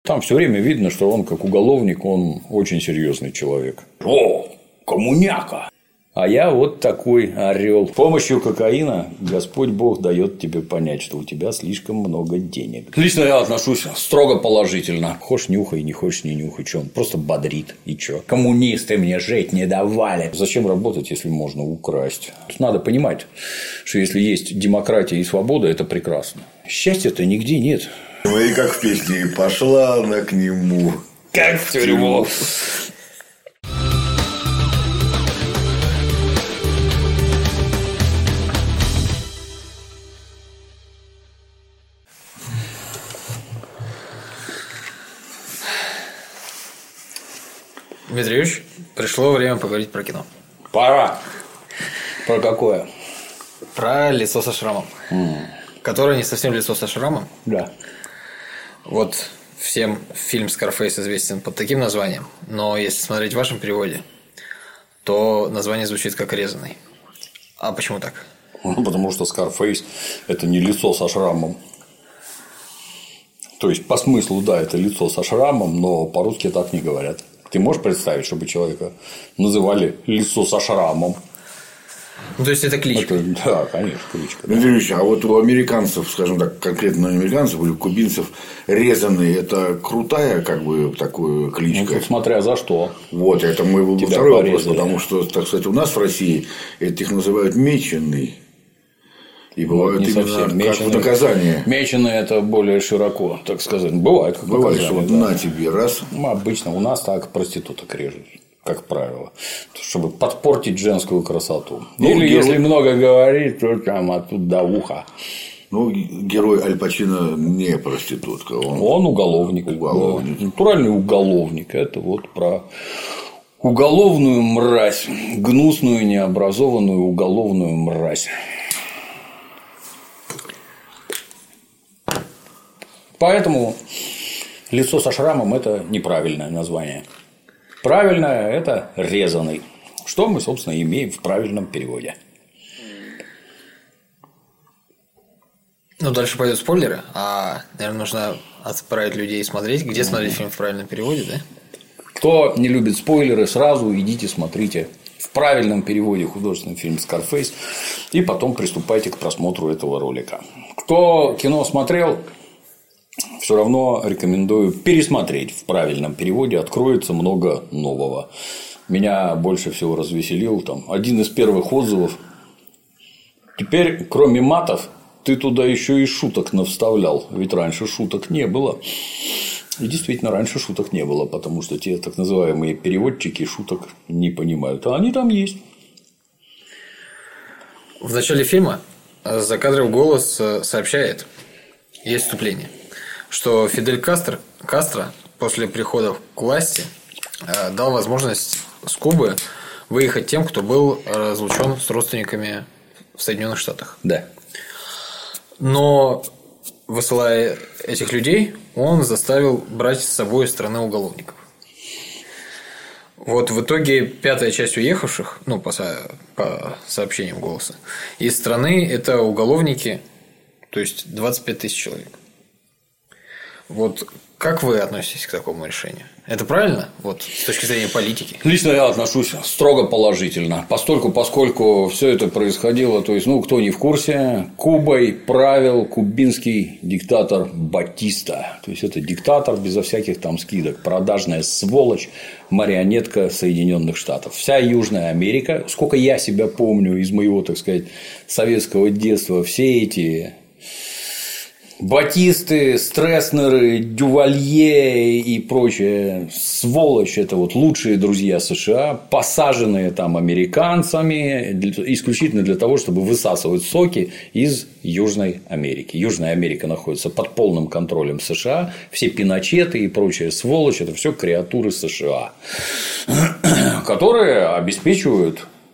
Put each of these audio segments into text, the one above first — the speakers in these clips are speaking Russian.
Там все время видно, что он как уголовник, он очень серьезный человек. О, коммуняка! А я вот такой орел. С помощью кокаина Господь Бог дает тебе понять, что у тебя слишком много денег. Лично я отношусь строго положительно. Хочешь нюхай, не хочешь не нюхай. Что он просто бодрит. И чё? Коммунисты мне жить не давали. Зачем работать, если можно украсть? Надо понимать, что если есть демократия и свобода, это прекрасно. Счастья-то нигде нет. Ну и как в песне «Пошла она к нему». Как в тюрьму. Дмитрий Юрьевич, пришло время поговорить про кино. Пора. Про какое? Про лицо со шрамом. Которое не совсем лицо со шрамом. Да. Вот всем фильм «Скарфейс» известен под таким названием. Но если смотреть в вашем переводе, то название звучит как «резанный». А почему так? Потому что Scarface – это не лицо со шрамом. То есть, по смыслу, да, это лицо со шрамом, но по-русски так не говорят. Ты можешь представить, чтобы человека называли лицо со шрамом? Ну, то есть, это кличка. Да, конечно, кличка. Да. Дмитрий Ильич, а вот у американцев, скажем так, конкретно американцев или кубинцев, резанный – это крутая, как бы, такая кличка. Ну, смотря за что. Вот, это мой Тебя второй вопрос, порезали. потому что, так сказать, у нас в России их называют меченый. И бывают Не именно совсем. как в наказание. Меченые – это более широко, так сказать. Бывает, как Бывает, что наказание, вот да. на тебе раз. Ну, обычно у нас так проституток режут, как правило, чтобы подпортить женскую красоту. Ну, Или герой- если много говорить, то там оттуда до уха. Ну, герой Аль Пачино не проститутка. Он уголовник. Уголовник. Да. Натуральный уголовник. Это вот про уголовную мразь. Гнусную, необразованную уголовную мразь. Поэтому лицо со шрамом – это неправильное название. Правильное – это резанный. Что мы, собственно, имеем в правильном переводе. Ну, дальше пойдут спойлеры. А, наверное, нужно отправить людей смотреть. Где смотреть фильм в правильном переводе, да? Кто не любит спойлеры, сразу идите смотрите в правильном переводе художественный фильм «Скарфейс» и потом приступайте к просмотру этого ролика. Кто кино смотрел, все равно рекомендую пересмотреть в правильном переводе. Откроется много нового. Меня больше всего развеселил там один из первых отзывов. Теперь, кроме матов, ты туда еще и шуток навставлял. Ведь раньше шуток не было. И действительно, раньше шуток не было, потому что те так называемые переводчики шуток не понимают. А они там есть. В начале фильма закадровый голос сообщает, есть вступление, что Фидель Кастро после прихода к власти дал возможность с Кубы выехать тем, кто был разлучен с родственниками в Соединенных Штатах. Да. Но, высылая этих людей, он заставил брать с собой из страны уголовников. Вот в итоге 5-я часть уехавших, ну, по сообщениям голоса, из страны это уголовники, то есть 25 тысяч человек. Вот как вы относитесь к такому решению? Это правильно? Вот с точки зрения политики? Лично я отношусь строго положительно. Поскольку все это происходило, то есть, кто не в курсе, Кубой правил кубинский диктатор Батиста. То есть, это диктатор безо всяких там скидок, продажная сволочь, марионетка Соединенных Штатов. Вся Южная Америка, сколько я себя помню из моего, так сказать, советского детства, все эти Батисты, Стресснеры, Дювалье и прочее сволочь – это вот лучшие друзья США, посаженные там американцами исключительно для того, чтобы высасывать соки из Южной Америки. Южная Америка находится под полным контролем США, все пиночеты и прочая сволочь – это все креатуры США, которые обеспечивают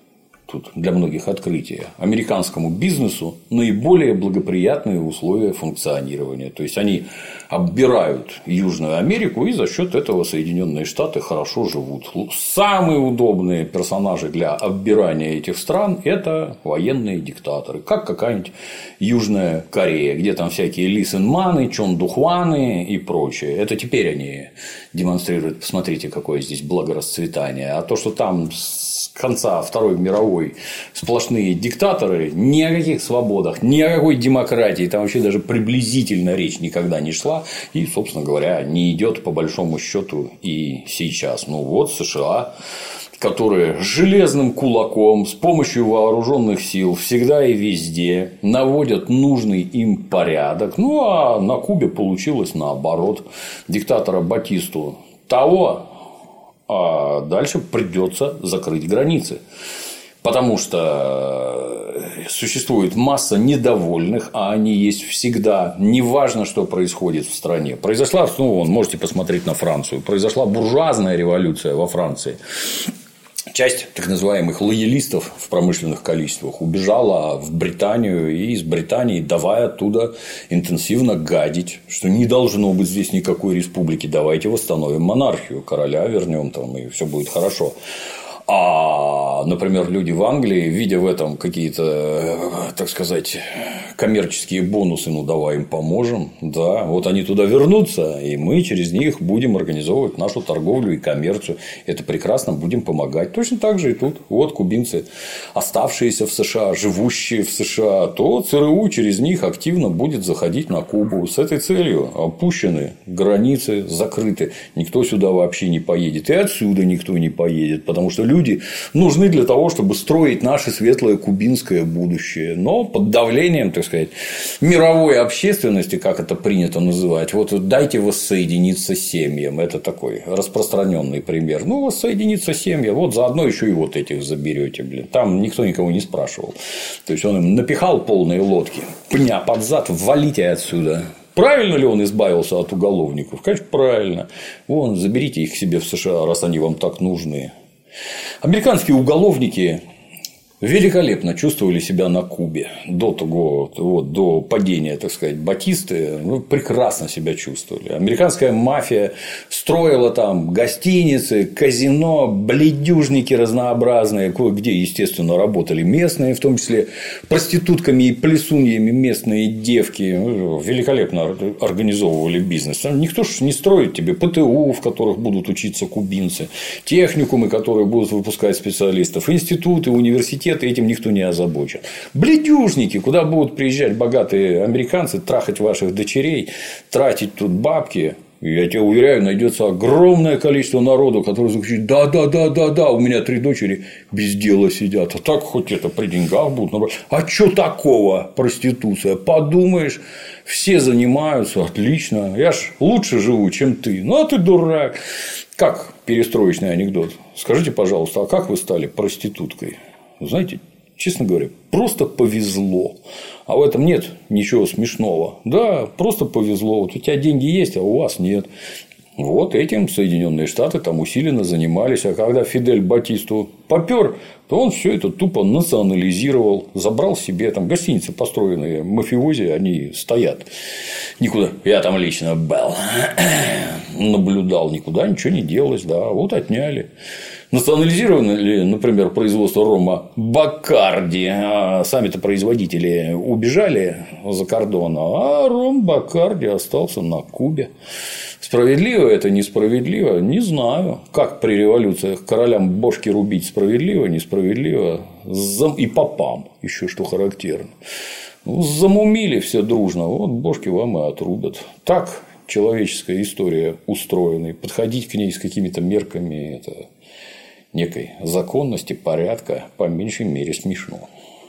тут для многих открытие, американскому бизнесу наиболее благоприятные условия функционирования. То есть они оббирают Южную Америку, и за счет этого Соединенные Штаты хорошо живут. Самые удобные персонажи для оббирания этих стран – это военные диктаторы, как какая-нибудь Южная Корея, где там всякие Ли Сен Маны, Чон Духваны и прочее. Это теперь они демонстрируют, посмотрите, какое здесь благорасцветание. А то, что там с конца Второй мировой сплошные диктаторы, ни о каких свободах, ни о какой демократии там вообще даже приблизительно речь никогда не шла. И, собственно говоря, не идет по большому счету и сейчас. Ну вот США, которые железным кулаком с помощью вооруженных сил всегда и везде наводят нужный им порядок. Ну а на Кубе получилось наоборот. Диктатора Батисту того, а дальше придется закрыть границы. Потому что существует масса недовольных, а они есть всегда. Неважно, что происходит в стране. Произошла, можете посмотреть на Францию. Произошла буржуазная революция во Франции. Часть так называемых лоялистов в промышленных количествах убежала в Британию, и из Британии давай оттуда интенсивно гадить, что не должно быть здесь никакой республики, давайте восстановим монархию, короля вернем там, и все будет хорошо. А, например, люди в Англии, видя в этом какие-то, так сказать, коммерческие бонусы, ну давай им поможем, да, вот они туда вернутся, и мы через них будем организовывать нашу торговлю и коммерцию, это прекрасно, будем помогать. Точно так же и тут. Вот кубинцы, оставшиеся в США, живущие в США, то ЦРУ через них активно будет заходить на Кубу. С этой целью опущены границы, закрыты, никто сюда вообще не поедет, и отсюда никто не поедет, потому что люди нужны для того, чтобы строить наше светлое кубинское будущее. Но под давлением, так сказать, мировой общественности, как это принято называть, вот дайте воссоединиться семьям. Это такой распространенный пример. Ну, воссоединиться семья, вот заодно еще и вот этих заберете, блин. Там никто никого не спрашивал. То есть он им напихал полные лодки, пня под зад, валите отсюда. Правильно ли он избавился от уголовников? Конечно, правильно. Вон, заберите их к себе в США, раз они вам так нужны. Американские уголовники великолепно чувствовали себя на Кубе до того, вот, до падения, так сказать, Батисты, прекрасно себя чувствовали. Американская мафия строила там гостиницы, казино, бледюжники разнообразные, кое-где, естественно, работали местные, в том числе проститутками и плесуньями местные девки, великолепно организовывали бизнес. Никто же не строит тебе ПТУ, в которых будут учиться кубинцы, техникумы, которые будут выпускать специалистов, институты, университеты. Этим никто не озабочен. Бледюжники, куда будут приезжать богатые американцы, трахать ваших дочерей, тратить тут бабки. Я тебя уверяю, найдется огромное количество народу, который закричит: да, у меня 3 дочери без дела сидят. А так хоть это при деньгах будут. А что такого проституция? Подумаешь, все занимаются, отлично. Я ж лучше живу, чем ты. Ну, а ты дурак. Как перестроечный анекдот? Скажите, пожалуйста, а как вы стали проституткой? Знаете, честно говоря, просто повезло. А в этом нет ничего смешного. Да, просто повезло. Вот у тебя деньги есть, а у вас нет. Вот этим Соединенные Штаты там усиленно занимались. А когда Фидель Батисту попер, то он все это тупо национализировал, забрал себе там гостиницы, построенные мафиози, они стоят. Никуда. Я там лично был, наблюдал, никуда ничего не делалось, да, вот отняли. Национализировано ли, например, производство рома Бакарди, а сами-то производители убежали за кордон, а ром Бакарди остался на Кубе. Справедливо это, несправедливо? Не знаю. Как при революциях королям бошки рубить справедливо, несправедливо? И попам еще что характерно. Замумили все дружно, вот бошки вам и отрубят. Так человеческая история устроена. И подходить к ней с какими-то мерками – это некой законности, порядка, по меньшей мере, смешно.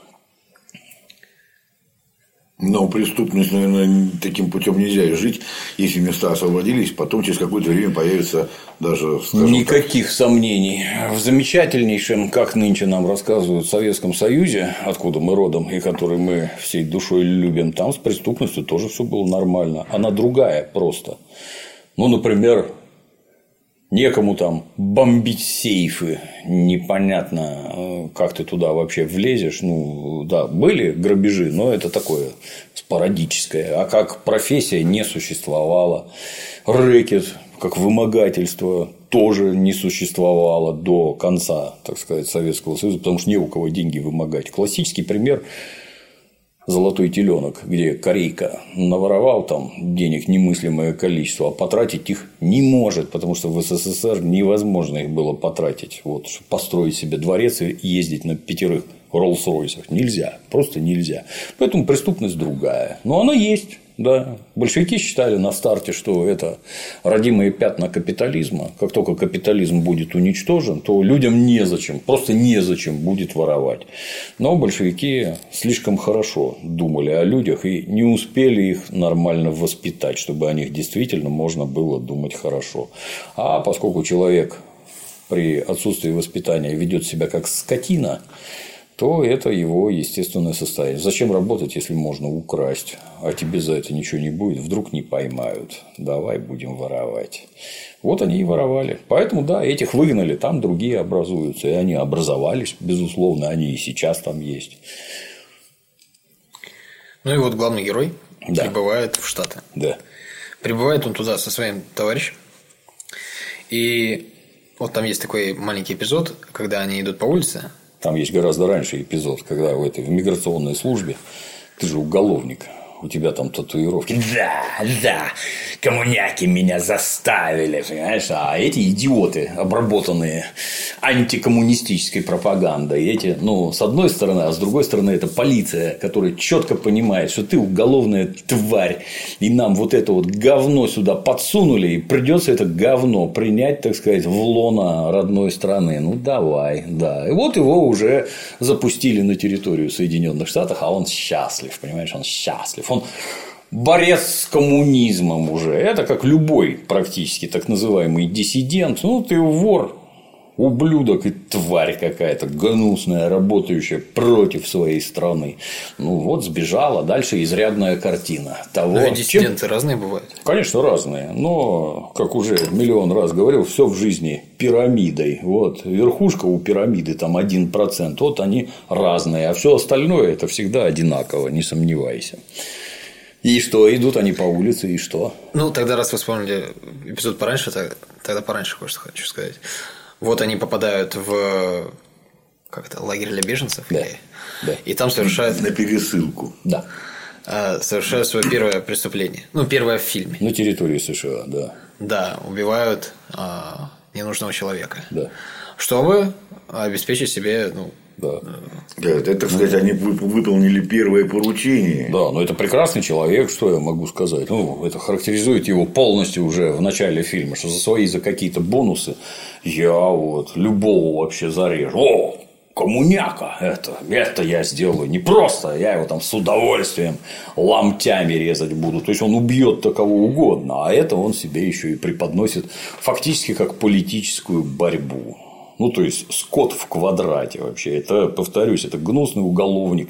Но преступность, наверное, таким путем нельзя жить. Если места освободились, потом через какое-то время появится даже, никаких сомнений. В замечательнейшем, как нынче нам рассказывают, Советском Союзе, откуда мы родом и который мы всей душой любим, там с преступностью тоже все было нормально. Она другая просто. Ну, например, некому там бомбить сейфы, непонятно, как ты туда вообще влезешь. Ну, да, были грабежи, но это такое спорадическое. А как профессия не существовала. Рэкет, как вымогательство, тоже не существовало до конца, так сказать, Советского Союза, потому что не у кого деньги вымогать. Классический пример – «Золотой теленок», где корейка наворовал там денег немыслимое количество, а потратить их не может, потому что в СССР невозможно их было потратить. Вот, чтобы построить себе дворец и ездить на 5 Роллс-Ройсах. Нельзя, просто нельзя. Поэтому преступность другая. Но она есть. Да, большевики считали на старте, что это родимые пятна капитализма. Как только капитализм будет уничтожен, то людям незачем, просто незачем будет воровать. Но большевики слишком хорошо думали о людях и не успели их нормально воспитать, чтобы о них действительно можно было думать хорошо. А поскольку человек при отсутствии воспитания ведет себя как скотина, то это его естественное состояние. Зачем работать, если можно украсть, а тебе за это ничего не будет, вдруг не поймают, давай будем воровать. Вот они и воровали. Поэтому, да, этих выгнали, там другие образуются, и они образовались, безусловно, они и сейчас там есть. Ну и вот главный герой Да. прибывает в Штаты. Да. Прибывает он туда со своим товарищем. И вот там есть такой маленький эпизод, когда они идут по улице. Там есть гораздо раньше эпизод, когда в миграционной службе ты же уголовник, у тебя там татуировки. Да, коммуняки меня заставили, понимаешь? А эти идиоты, обработанные антикоммунистической пропагандой, эти, ну, с одной стороны, а с другой стороны, это полиция, которая четко понимает, что ты уголовная тварь, и нам вот это вот говно сюда подсунули, и придется это говно принять, так сказать, в лоно родной страны. Ну, давай, да. И вот его уже запустили на территорию Соединенных Штатов, а он счастлив, понимаешь, он счастлив. Он борец с коммунизмом уже. Это как любой практически так называемый диссидент. Ну, ты вор, ублюдок и тварь какая-то гнусная, работающая против своей страны. Ну, вот сбежала. Дальше изрядная картина того, Но диссиденты разные бывают. Конечно, разные. Но, как уже миллион раз говорил, все в жизни пирамидой. Вот верхушка у пирамиды там 1%. Вот они разные. А все остальное это всегда одинаково, не сомневайся. И что, идут они по улице, и что? Ну, тогда, раз вы вспомнили эпизод пораньше, тогда пораньше кое-что хочу сказать. Вот они попадают в лагерь для беженцев. Да. Да. И там совершают... На пересылку. Да. Совершают свое первое преступление. Ну, первое в фильме. На территории США, да. Да, убивают ненужного человека. Да. Чтобы обеспечить себе, ну, Да. Да, это, так сказать, они выполнили первое поручение. Да, но это прекрасный человек, что я могу сказать. Ну, это характеризует его полностью уже в начале фильма, что за какие-то бонусы я вот любого вообще зарежу. О, коммуняка, это я сделаю не просто, я его там с удовольствием ломтями резать буду. То есть он убьет-то кого угодно, а это он себе еще и преподносит фактически как политическую борьбу. Ну, то есть, скот в квадрате вообще. Это, повторюсь, это гнусный уголовник.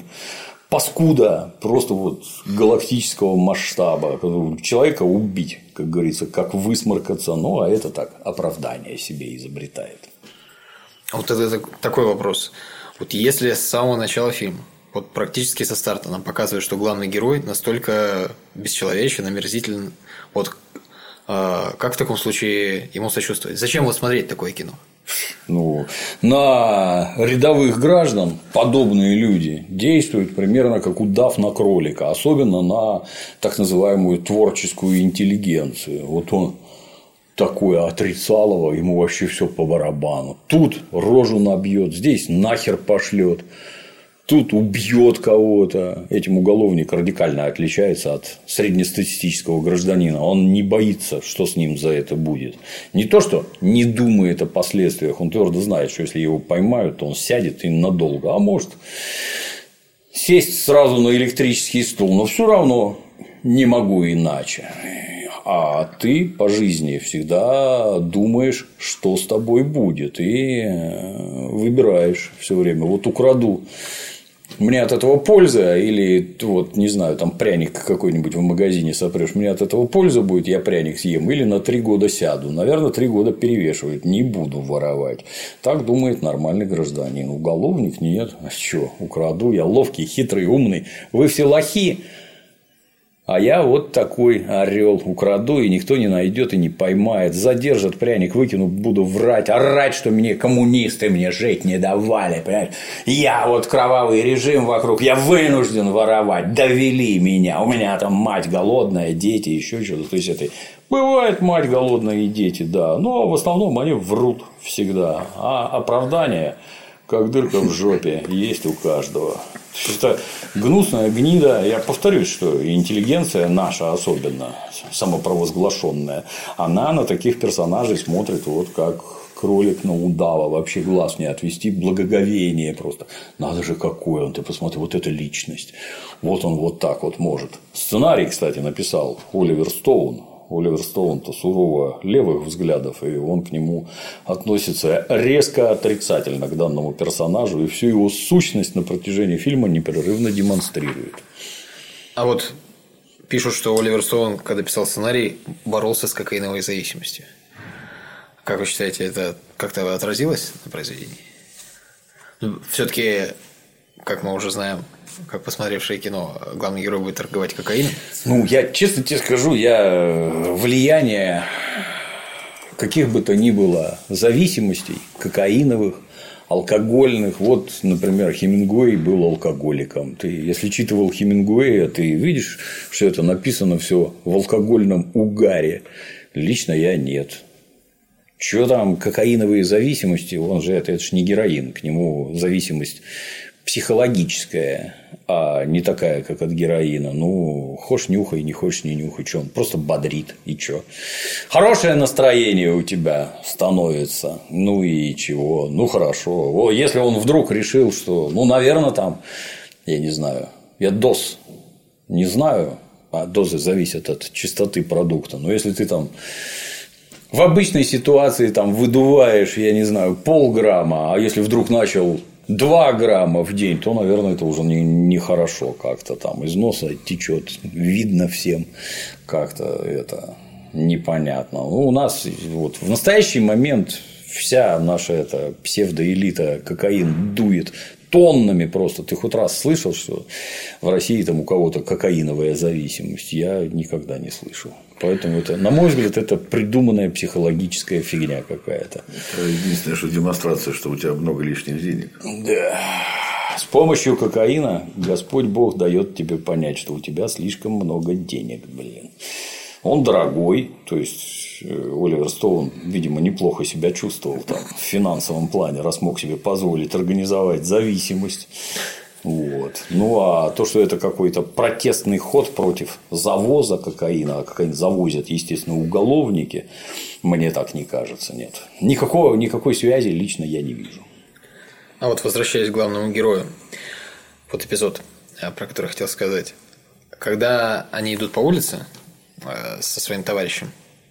Паскуда просто вот галактического масштаба. Человека убить, как говорится, как высморкаться. Ну, а это так, оправдание себе изобретает. Вот это такой вопрос. Вот если с самого начала фильма, вот практически со старта нам показывают, что главный герой настолько бесчеловечен, омерзителен, вот как в таком случае ему сочувствовать? Зачем вот смотреть такое кино? Ну, на рядовых граждан подобные люди действуют примерно как удав на кролика, особенно на так называемую творческую интеллигенцию. Вот он такое отрицалово, ему вообще все по барабану. Тут рожу набьет, здесь нахер пошлет. Тут убьет кого-то. Этим уголовник радикально отличается от среднестатистического гражданина. Он не боится, что с ним за это будет. Не то, что не думает о последствиях. Он твердо знает, что если его поймают, то он сядет и надолго. А может сесть сразу на электрический стул. Но все равно не могу иначе. А ты по жизни всегда думаешь, что с тобой будет. И выбираешь все время. Вот украду Мне от этого польза, или вот, не знаю, там пряник какой-нибудь в магазине сопрешь, мне от этого польза будет, я пряник съем, или на 3 года сяду. Наверное, 3 года перевешивает, не буду воровать. Так думает нормальный гражданин. Уголовник нет. А что, украду, я ловкий, хитрый, умный. Вы все лохи. А я вот такой орел, украду, и никто не найдет и не поймает. Задержат, пряник выкинут, буду врать, орать, что мне коммунисты мне жить не давали. Понимаешь? Я вот кровавый режим вокруг, я вынужден воровать, довели меня. У меня там мать голодная, дети, еще что-то. То есть это бывает мать голодная и дети, да. Но в основном они врут всегда. А оправдание, как дырка в жопе, есть у каждого. Это гнусная гнида. Я повторюсь, что интеллигенция наша особенно, самопровозглашенная, она на таких персонажей смотрит вот как кролик на удава. Вообще глаз не отвести, благоговение просто. Надо же, какой он. Ты посмотри, вот эта личность. Вот он вот так вот может. Сценарий, кстати, написал Оливер Стоун. Оливер Стоун-то сурово левых взглядов, и он к нему относится резко отрицательно к данному персонажу, и всю его сущность на протяжении фильма непрерывно демонстрирует. А вот пишут, что Оливер Стоун, когда писал сценарий, боролся с кокаиновой зависимостью. Как вы считаете, это как-то отразилось на произведении? Все-таки, как мы уже знаем, как посмотревшие кино, главный герой будет торговать кокаином? Ну, я честно тебе скажу, я влияние каких бы то ни было зависимостей, кокаиновых, алкогольных. Вот, например, Хемингуэй был алкоголиком. Ты, если читывал Хемингуэя, ты видишь, что это написано все в алкогольном угаре. Лично я нет. Что там кокаиновые зависимости? Он же это ж не героин, к нему зависимость психологическая, а не такая, как от героина. Ну, хочешь нюхай, не хочешь не нюхай. Что он просто бодрит, и чё? Хорошее настроение у тебя становится. Ну и чего? Ну хорошо. Если он вдруг решил, что, ну, наверное, там, я не знаю, я доз не знаю, а дозы зависят от чистоты продукта. Но если ты там в обычной ситуации там выдуваешь, я не знаю, полграмма, а если вдруг начал 2 грамма в день, то, наверное, это уже нехорошо как-то там из носа течет, видно всем как-то это непонятно. Ну, у нас вот в настоящий момент вся наша эта псевдоэлита кокаин дует тоннами просто. Ты хоть раз слышал, что в России там у кого-то кокаиновая зависимость? Я никогда не слышал. Поэтому это, на мой взгляд, это придуманная психологическая фигня какая-то. Это единственное, что демонстрация, что у тебя много лишних денег. Да. С помощью кокаина Господь Бог дает тебе понять, что у тебя слишком много денег, блин. Он дорогой, то есть Оливер Стоун, видимо, неплохо себя чувствовал там в финансовом плане, раз мог себе позволить организовать зависимость. Вот. Ну, а то, что это какой-то протестный ход против завоза кокаина, а кокаин завозят, естественно, уголовники, мне так не кажется, нет. Никакой связи лично я не вижу. А вот возвращаясь к главному герою, вот эпизод, про который хотел сказать. Когда они идут по улице со своим товарищем,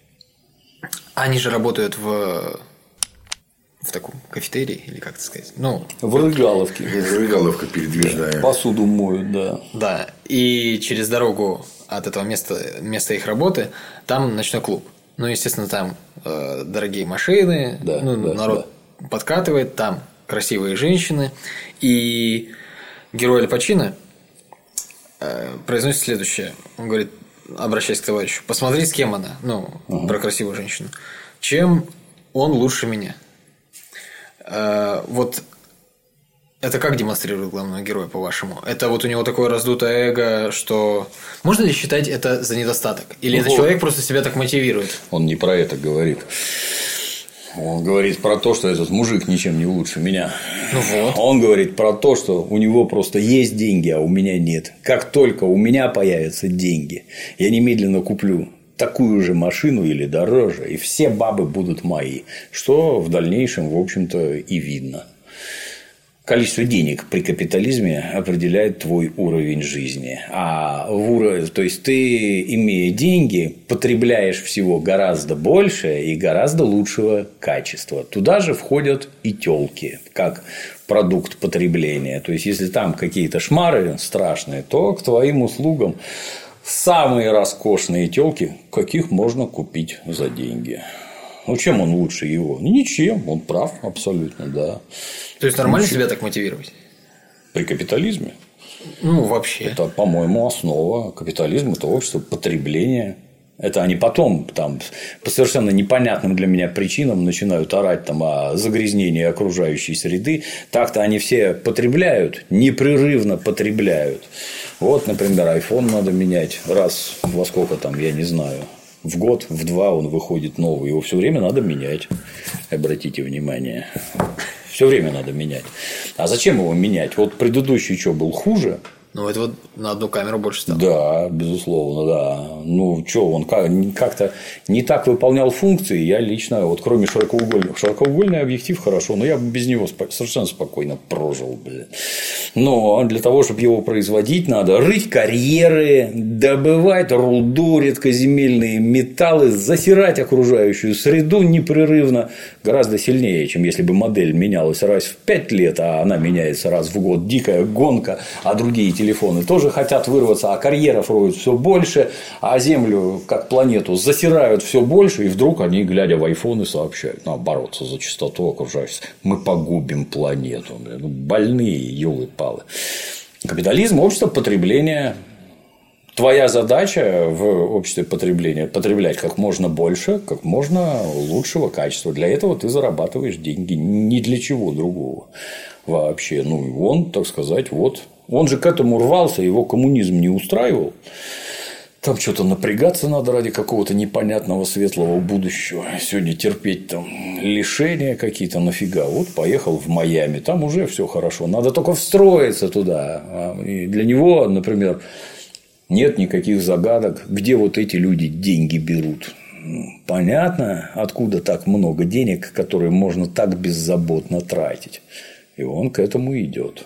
они же работают в таком кафетерии, или как это сказать? Ну, в рыгаловке. Рыгаловка передвижная. Посуду моют, да. Да. И через дорогу от этого места их работы там ночной клуб. Ну, естественно, там дорогие машины, да, народ подкатывает, там красивые женщины. И герой Аль Пачино произносит следующее. Он говорит, обращаясь к товарищу: посмотри, с кем она. Ну, про красивую женщину. Чем он лучше меня? Вот это как демонстрирует главного героя, по-вашему? Это вот у него такое раздутое эго, что... Можно ли считать это за недостаток? Или это человек просто себя так мотивирует? Он не про это говорит. Он говорит про то, что этот мужик ничем не лучше меня. Ну вот. Он говорит про то, что у него просто есть деньги, а у меня нет. Как только у меня появятся деньги, я немедленно куплю такую же машину или дороже, и все бабы будут мои. Что в дальнейшем, в общем-то, и видно. количество денег при капитализме определяет твой уровень жизни. То есть ты, имея деньги, потребляешь всего гораздо больше и гораздо лучшего качества. Туда же входят и тёлки, как продукт потребления. То есть, если там какие-то шмары страшные, то к твоим услугам самые роскошные тёлки, каких можно купить за деньги. Ну, чем он лучше его? Ничем, он прав абсолютно, да. То есть, нормально себя так мотивировать? При капитализме? Ну, вообще. Это, по-моему, основа. Капитализм – это общество потребления. Это они потом там, по совершенно непонятным для меня причинам начинают орать там, о загрязнении окружающей среды. Так-то они все потребляют, непрерывно потребляют. Вот, например, iPhone надо менять раз во сколько там, я не знаю. В год, в два он выходит новый. Его все время надо менять. Обратите внимание. Все время надо менять. А зачем его менять? Вот предыдущий что, был хуже? Ну, это вот на одну камеру больше стало. Да, безусловно, да. Ну, что, он как-то не так выполнял функции. Я лично, вот кроме широкоугольный объектив хорошо, но я бы без него совершенно спокойно прожил. Блин. Но для того, чтобы его производить, надо рыть карьеры, добывать руду, редкоземельные металлы, засирать окружающую среду непрерывно, гораздо сильнее, чем если бы модель менялась раз в 5 лет, а она меняется раз в год. Дикая гонка, а другие телефоны тоже хотят вырваться, а карьеров роют все больше, а Землю как планету засирают все больше, и вдруг они, глядя в айфоны, сообщают: надо бороться за чистоту окружающей. Мы погубим планету. Ну, больные ёлы-палы. Капитализм – общество потребления. Твоя задача в обществе потребления – потреблять как можно больше, как можно лучшего качества. Для этого ты зарабатываешь деньги, ни для чего другого вообще. Ну, и он, так сказать, вот. Он же к этому рвался, его коммунизм не устраивал. Там что-то напрягаться надо ради какого-то непонятного светлого будущего. Сегодня терпеть там лишения какие-то, нафига. Вот поехал в Майами, там уже все хорошо. Надо только встроиться туда. И для него, например, нет никаких загадок, где вот эти люди деньги берут. Понятно, откуда так много денег, которые можно так беззаботно тратить. И он к этому идет.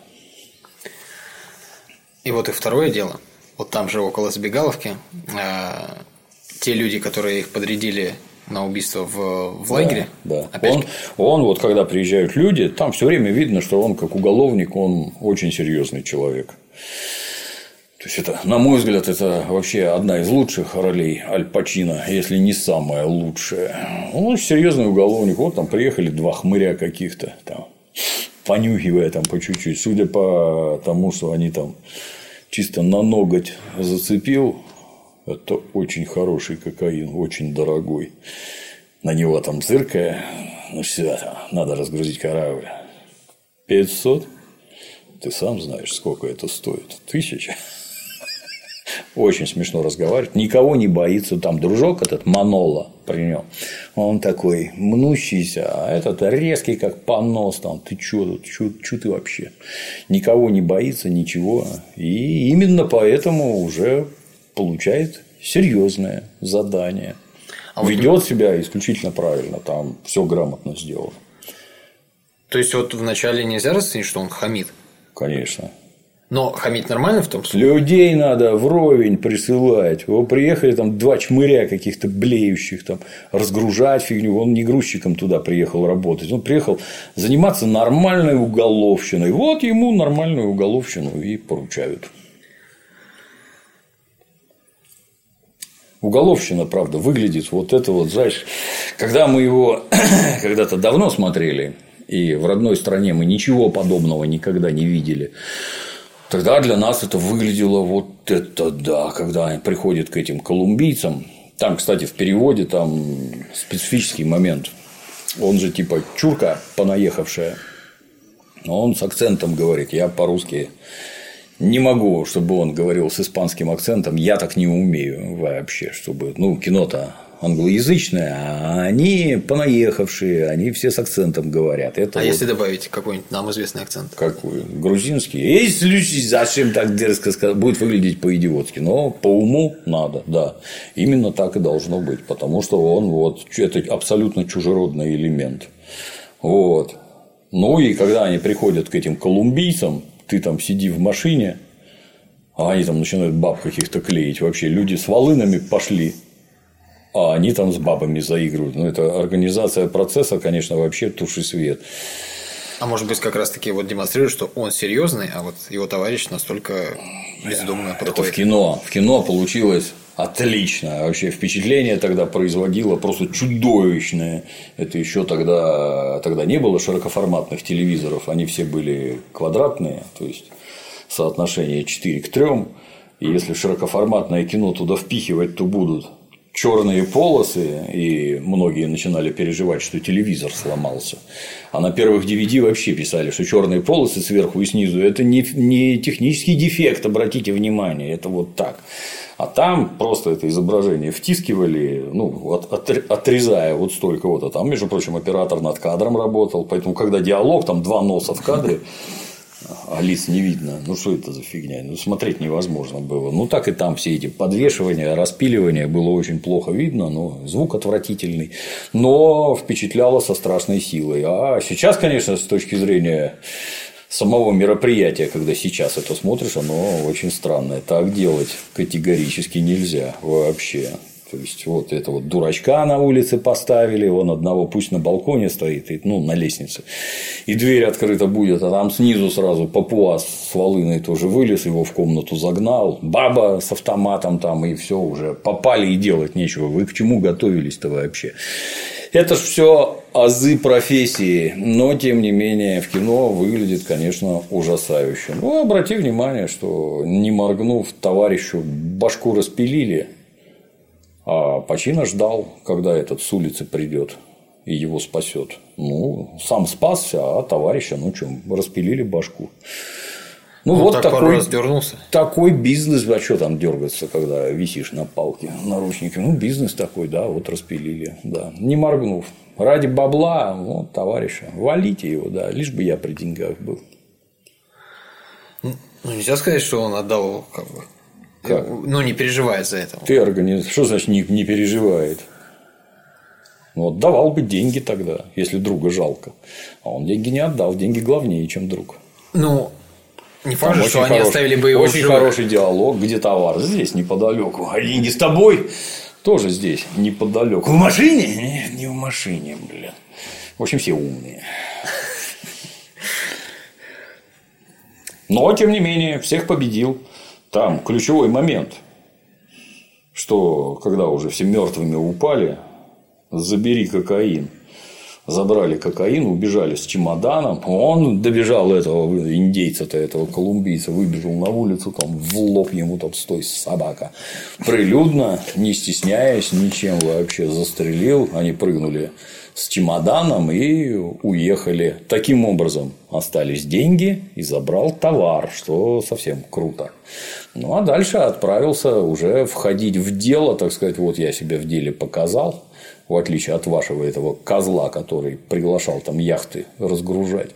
И вот и второе дело. Вот там же около забегаловки те люди, которые их подрядили на убийство в лагере. Да. Он вот когда приезжают люди, там все время видно, что он как уголовник, он очень серьезный человек. То есть это, на мой взгляд, это вообще одна из лучших ролей Аль Пачино, если не самая лучшая. Он очень серьезный уголовник. Вот там приехали два хмыря каких-то, там, понюхивая там по чуть-чуть. Судя по тому, что они там чисто на ноготь зацепил, это очень хороший кокаин, очень дорогой. На него там зыркая, ну все, надо разгрузить корабль. 500? Ты сам знаешь, сколько это стоит. 1000. Очень смешно разговаривать. Никого не боится. Там дружок этот Манола при нем. Он такой мнущийся, а этот резкий, как понос. Там, ты чё ты вообще? Никого не боится, ничего. И именно поэтому уже получает серьезное задание. Ведет себя исключительно правильно. Там все грамотно сделано. То есть, вот вначале нельзя расценить, что он хамит? Конечно. Но хамить нормально в том случае? Людей надо вровень присылать. Вы приехали там два чмыря каких-то блеющих, там, разгружать фигню. Он не грузчиком туда приехал работать. Он приехал заниматься нормальной уголовщиной. Вот ему нормальную уголовщину и поручают. Уголовщина, правда, выглядит вот это вот, знаешь, когда мы его когда-то давно смотрели, и в родной стране мы ничего подобного никогда не видели. Тогда для нас это выглядело вот это да, когда приходит к этим колумбийцам. Там, кстати, в переводе там специфический момент. Он же типа чурка понаехавшая. Но он с акцентом говорит. Я по-русски не могу, чтобы он говорил с испанским акцентом. Я так не умею вообще, чтобы. Ну, кино-то англоязычное, а они понаехавшие, они все с акцентом говорят. Это вот... если добавить какой-нибудь нам известный акцент? Какой? Грузинский. Если зачем так дерзко сказать, будет выглядеть по-идиотски, но по уму надо, да. Именно так и должно быть, потому что он вот это абсолютно чужеродный элемент. Вот. Ну, и когда они приходят к этим колумбийцам, ты там сиди в машине, а они там начинают баб каких-то клеить. Вообще люди с волынами пошли, а они там с бабами заигрывают. Ну, это организация процесса, конечно, вообще туши свет. А может быть, как раз таки вот демонстрирует, что он серьезный, а вот его товарищ настолько бездумно подходит. Это в кино. В кино получилось отлично. Вообще впечатление тогда производило просто чудовищное. Это еще тогда не было широкоформатных телевизоров. Они все были квадратные, то есть соотношение 4:3. И если широкоформатное кино туда впихивать, то будут черные полосы, и многие начинали переживать, что телевизор сломался. А на первых DVD вообще писали, что черные полосы сверху и снизу – это не технический дефект, обратите внимание, это вот так. А там просто это изображение втискивали, ну, отрезая вот столько вот. А там, между прочим, оператор над кадром работал. Поэтому, когда диалог, там 2 носа в кадре, а лиц не видно. Ну, что это за фигня? Ну, смотреть невозможно было. Ну, так и там все эти подвешивания, распиливания было очень плохо видно, но звук отвратительный. Но впечатляло со страшной силой. А сейчас, конечно, с точки зрения самого мероприятия, когда сейчас это смотришь, оно очень странное. Так делать категорически нельзя вообще. То есть, вот это вот дурачка на улице поставили, вон одного пусть на балконе стоит, ну, на лестнице, и дверь открыта будет, а там снизу сразу папуас с волыной тоже вылез, его в комнату загнал, баба с автоматом там, и все уже попали, и делать нечего. Вы к чему готовились-то вообще? Это ж все азы профессии, но тем не менее в кино выглядит, конечно, ужасающе. Ну, обрати внимание, что не моргнув, товарищу башку распилили. А Пачино ждал, когда этот с улицы придет и его спасет. Ну, сам спасся, а товарища, ну что, распилили башку. Ну, вот такой бизнес, а что там дергаться, когда висишь на палке, наручники. Ну, бизнес такой, да, вот распилили, да, не моргнув. Ради бабла, вот, товарища, валите его, да, лишь бы я при деньгах был. Ну, нельзя сказать, что он отдал его, как бы. Как? Ну, не переживает за это. Ты организуешь. Что значит не переживает? Вот давал бы деньги тогда, если друга жалко. А он деньги не отдал. Деньги главнее, чем друг. Ну, не факт, что они оставили бы его очень хороший диалог. Где товар? Здесь неподалеку. А деньги с тобой? Тоже здесь неподалеку. В машине? Нет, не в машине, блин. В общем, все умные. Но, тем не менее, всех победил. Там ключевой момент, что когда уже все мертвыми упали, забери кокаин. Забрали кокаин, убежали с чемоданом. Он добежал этого индейца-то, этого колумбийца, выбежал на улицу, там в лоб ему там стой, собака. Прилюдно, не стесняясь ничем вообще, застрелил. Они прыгнули с чемоданом и уехали. Таким образом остались деньги и забрал товар, что совсем круто. Ну а дальше отправился уже входить в дело, так сказать, вот я себя в деле показал. В отличие от вашего этого козла, который приглашал там яхты разгружать.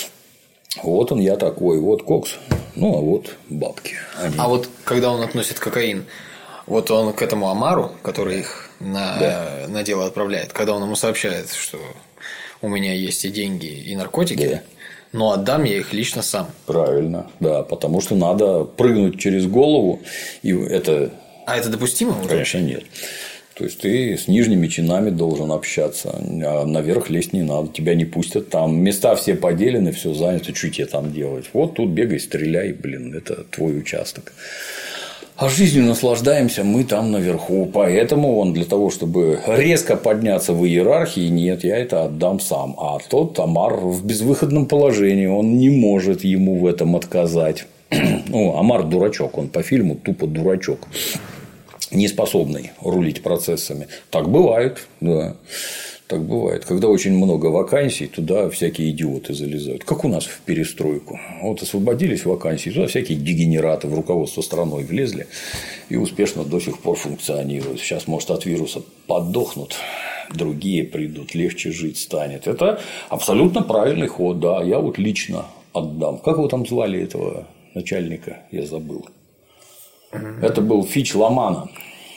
Вот он я такой, вот кокс, ну а вот бабки. А вот когда он относит кокаин, вот он к этому Омару, который их на дело отправляет, когда он ему сообщает, что у меня есть и деньги, и наркотики, да, но отдам я их лично сам. Правильно, да, потому что надо прыгнуть через голову. И это... А это допустимо? Конечно, нет. То есть ты с нижними чинами должен общаться, а наверх лезть не надо, тебя не пустят там. Места все поделены, все занято, что тебе там делать. Вот тут бегай, стреляй, блин, это твой участок. А жизнью наслаждаемся мы там наверху. Поэтому он для того, чтобы резко подняться в иерархии, нет, я это отдам сам. А тот Омар в безвыходном положении, он не может ему в этом отказать. Ну, Омар дурачок, он по фильму тупо дурачок. Неспособный рулить процессами. Так бывает, да. Так бывает. Когда очень много вакансий, туда всякие идиоты залезают. Как у нас в перестройку. Вот освободились вакансии, туда всякие дегенераты в руководство страной влезли и успешно до сих пор функционируют. Сейчас, может, от вируса подохнут, другие придут, легче жить станет. Это абсолютно правильный ход, да. Я вот лично отдам. Как его там звали, этого начальника? Я забыл. Это был Фич Ламана.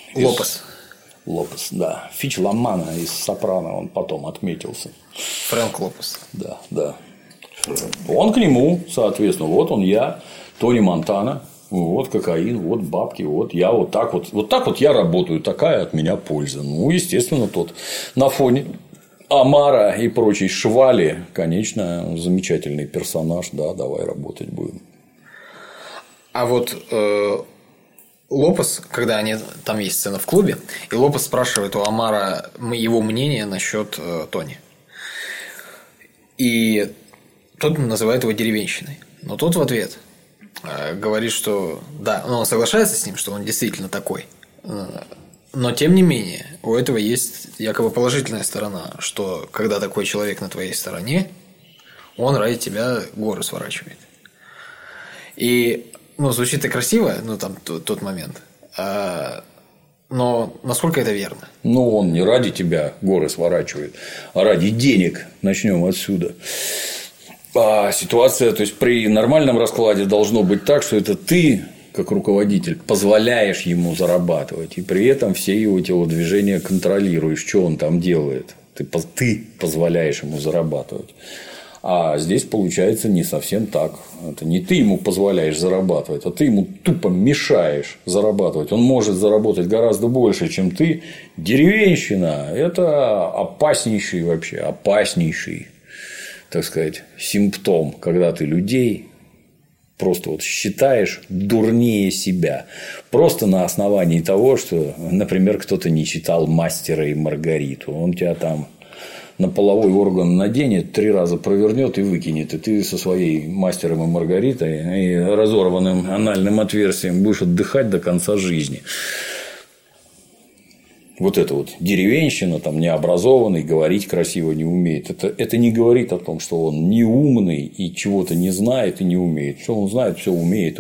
Лопес, да. Фич Ламана из «Сопрано», он потом отметился. Фрэнк Лопес. Да, да. Он к нему, соответственно, вот он я, Тони Монтана, вот кокаин, вот бабки, вот я вот так вот я работаю, такая от меня польза. Ну, естественно, тот на фоне Омара и прочей швали, конечно, замечательный персонаж, да, давай работать будем. А вот Лопес, когда они там есть сцена в клубе, и Лопес спрашивает у Омара его мнение насчет Тони. И тот называет его деревенщиной. Но тот в ответ говорит, что да, он соглашается с ним, что он действительно такой. Но тем не менее, у этого есть якобы положительная сторона, что когда такой человек на твоей стороне, он ради тебя горы сворачивает. И звучит-то красиво, там тот момент. Но насколько это верно? Он не ради тебя горы сворачивает, а ради денег. Начнем отсюда. Ситуация, то есть при нормальном раскладе должно быть так, что это ты, как руководитель, позволяешь ему зарабатывать, и при этом все его телодвижения контролируешь, что он там делает. Ты позволяешь ему зарабатывать. А здесь получается не совсем так. Это не ты ему позволяешь зарабатывать, а ты ему тупо мешаешь зарабатывать. Он может заработать гораздо больше, чем ты. Деревенщина – это опаснейший, так сказать, симптом, когда ты людей просто считаешь дурнее себя. Просто на основании того, что, например, кто-то не читал «Мастера и Маргариту». Он тебя там на половой орган наденет, 3 раза провернет и выкинет. И ты со своей «Мастером и Маргаритой» и разорванным анальным отверстием будешь отдыхать до конца жизни. Вот это вот деревенщина, необразованный, говорить красиво не умеет. Это не говорит о том, что он не умный и чего-то не знает и не умеет. Все он знает, все умеет.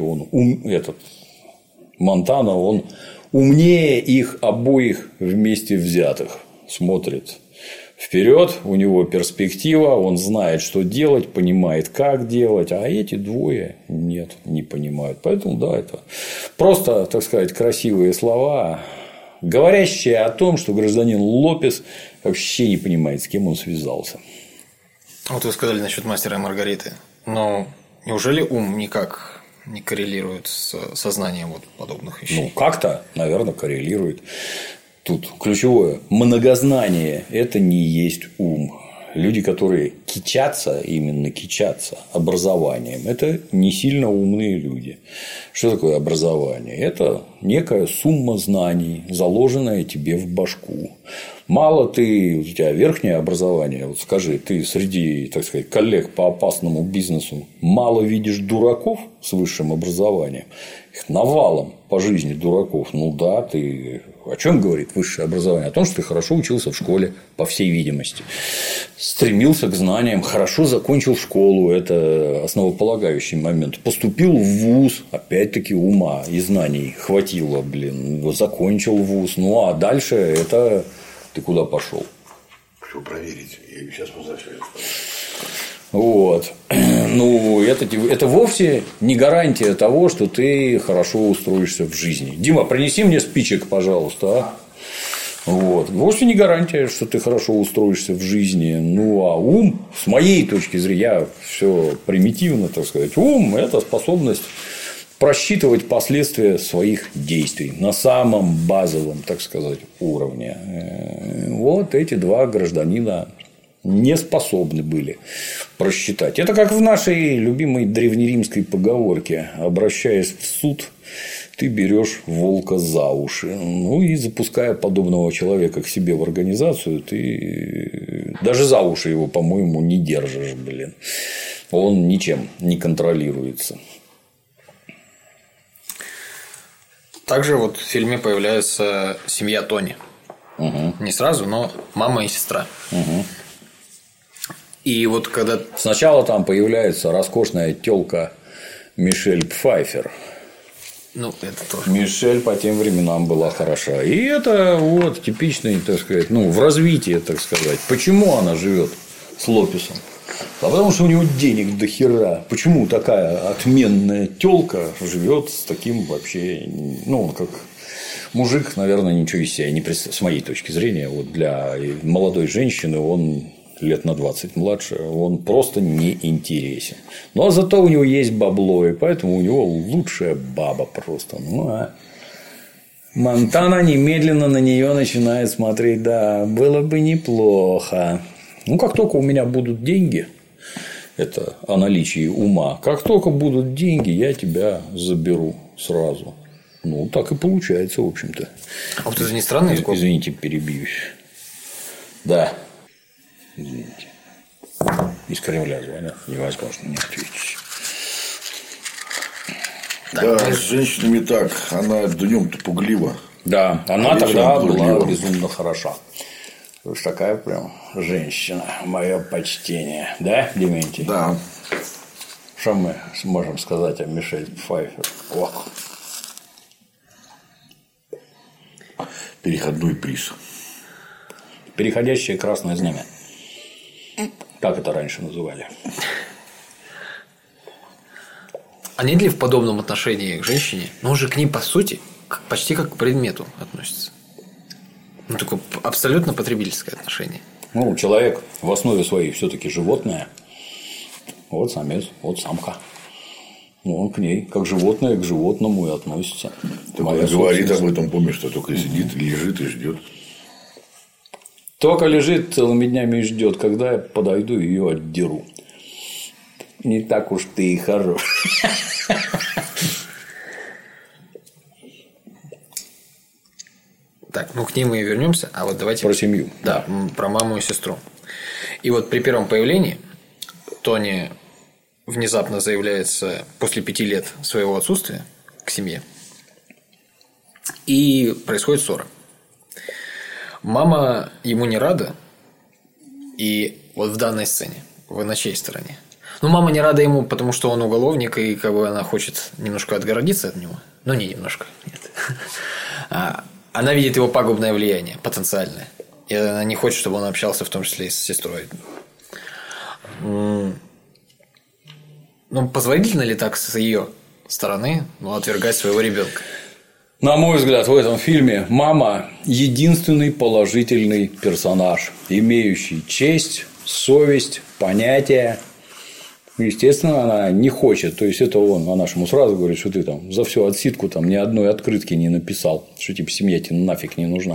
Монтана, он умнее их обоих вместе взятых. Смотрит вперед, у него перспектива, он знает, что делать, понимает, как делать, а эти двое нет, не понимают. Поэтому, да, это просто, так сказать, красивые слова, говорящие о том, что гражданин Лопес вообще не понимает, с кем он связался. Вот вы сказали насчет «Мастера и Маргариты». Но неужели ум никак не коррелирует с сознанием подобных вещей? Как-то, наверное, коррелирует. Тут ключевое – многознание – это не есть ум. Люди, которые кичатся образованием, это не сильно умные люди. Что такое образование? Это некая сумма знаний, заложенная тебе в башку. Мало у тебя верхнее образование, скажи, ты среди, так сказать, коллег по опасному бизнесу мало видишь дураков с высшим образованием, их навалом по жизни дураков. Ты о чем говорит высшее образование? О том, что ты хорошо учился в школе, по всей видимости, стремился к знаниям, хорошо закончил школу, это основополагающий момент, поступил в вуз, опять-таки ума и знаний хватило, закончил вуз, а дальше это ты куда пошел? Все проверить, я сейчас возвращаюсь. Это вовсе не гарантия того, что ты хорошо устроишься в жизни. Дима, принеси мне спичек, пожалуйста. Вовсе не гарантия, что ты хорошо устроишься в жизни. А ум, с моей точки зрения, я все примитивно, так сказать, ум – это способность просчитывать последствия своих действий на самом базовом, так сказать, уровне. Эти два гражданина не способны были просчитать. Это как в нашей любимой древнеримской поговорке: обращаясь в суд, ты берешь волка за уши. И запуская подобного человека к себе в организацию, ты даже за уши его, по-моему, не держишь, Он ничем не контролируется. Также в фильме появляется семья Тони. Угу. Не сразу, но мама и сестра. Угу. И когда... Сначала там появляется роскошная тёлка Мишель Пфайффер. Это тоже. Мишель по тем временам была хороша. И это типичный, так сказать, в развитии, так сказать. Почему она живет с Лопесом? Потому что у него денег до хера. Почему такая отменная тёлка живет с таким вообще, как мужик, наверное, ничего из себя не представляет. С моей точки зрения, для молодой женщины он лет на 20 младше, он просто не интересен. Но зато у него есть бабло, и поэтому у него лучшая баба просто. Монтана немедленно на нее начинает смотреть. Да, было бы неплохо. Как только у меня будут деньги, это о наличии ума, как только будут деньги, я тебя заберу сразу. Так и получается, в общем-то. А вот это не странно? Извините, перебьюсь. Да. Извините. Из Кремля звонят. Невозможно не ответить. Да, с женщинами так. Она днем-то пуглива. Да, она тогда была безумно хороша. Уж такая прям женщина. Мое почтение. Да, Дементий? Да. Что мы можем сказать о Мишель Пфайффер? Ох. Переходной приз. Переходящее красное знамя. Как это раньше называли? А нет ли в подобном отношении к женщине, но он же к ней, по сути, почти как к предмету относится? Такое абсолютно потребительское отношение. Человек в основе своей все-таки животное. Вот самец, вот самка. Он к ней, как животное, к животному и относится. Она говорит об этом, помнишь, что только сидит, лежит и ждет. Только лежит целыми днями и ждет, когда я подойду и ее отдеру. Не так уж ты и хорош. Так, к ней мы и вернемся. А вот давайте про семью. Да, про маму и сестру. И вот при первом появлении Тони внезапно заявляется после 5 лет своего отсутствия к семье. И происходит ссора. Мама ему не рада. И вот в данной сцене вы на чьей стороне? Мама не рада ему, потому что он уголовник, и она хочет немножко отгородиться от него. Не немножко. Нет. Она видит его пагубное влияние, потенциальное. И она не хочет, чтобы он общался в том числе и с сестрой. Позволительно ли так с ее стороны отвергать своего ребенка? На мой взгляд, в этом фильме мама – единственный положительный персонаж, имеющий честь, совесть, понятия. Естественно, она не хочет. То есть, это она ему сразу говорит, что ты там за всю отсидку ни одной открытки не написал, что семья тебе нафиг не нужна.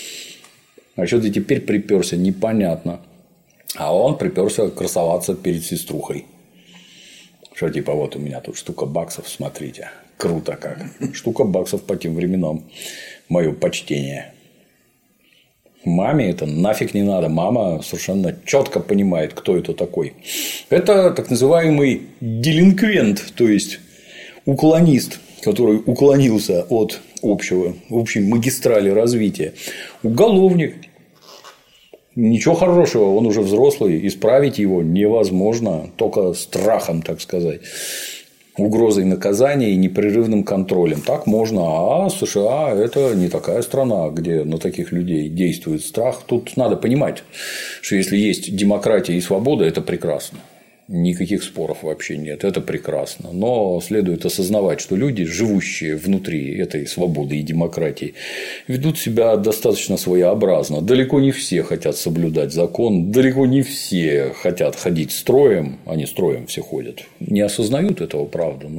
А что ты теперь приперся, непонятно. А он приперся красоваться перед сеструхой. Что вот у меня тут штука баксов, смотрите. Круто как. Штука баксов по тем временам. Мое почтение. Маме это нафиг не надо. Мама совершенно четко понимает, кто это такой. Это так называемый делинквент, то есть уклонист, который уклонился от общей магистрали развития. Уголовник. Ничего хорошего, он уже взрослый, исправить его невозможно, только страхом, так сказать, угрозой наказания и непрерывным контролем. Так можно, а США – это не такая страна, где на таких людей действует страх. Тут надо понимать, что если есть демократия и свобода – это прекрасно. Никаких споров вообще нет, это прекрасно. Но следует осознавать, что люди, живущие внутри этой свободы и демократии, ведут себя достаточно своеобразно. Далеко не все хотят соблюдать закон, далеко не все хотят ходить строем, они строем все ходят. Не осознают этого, правда.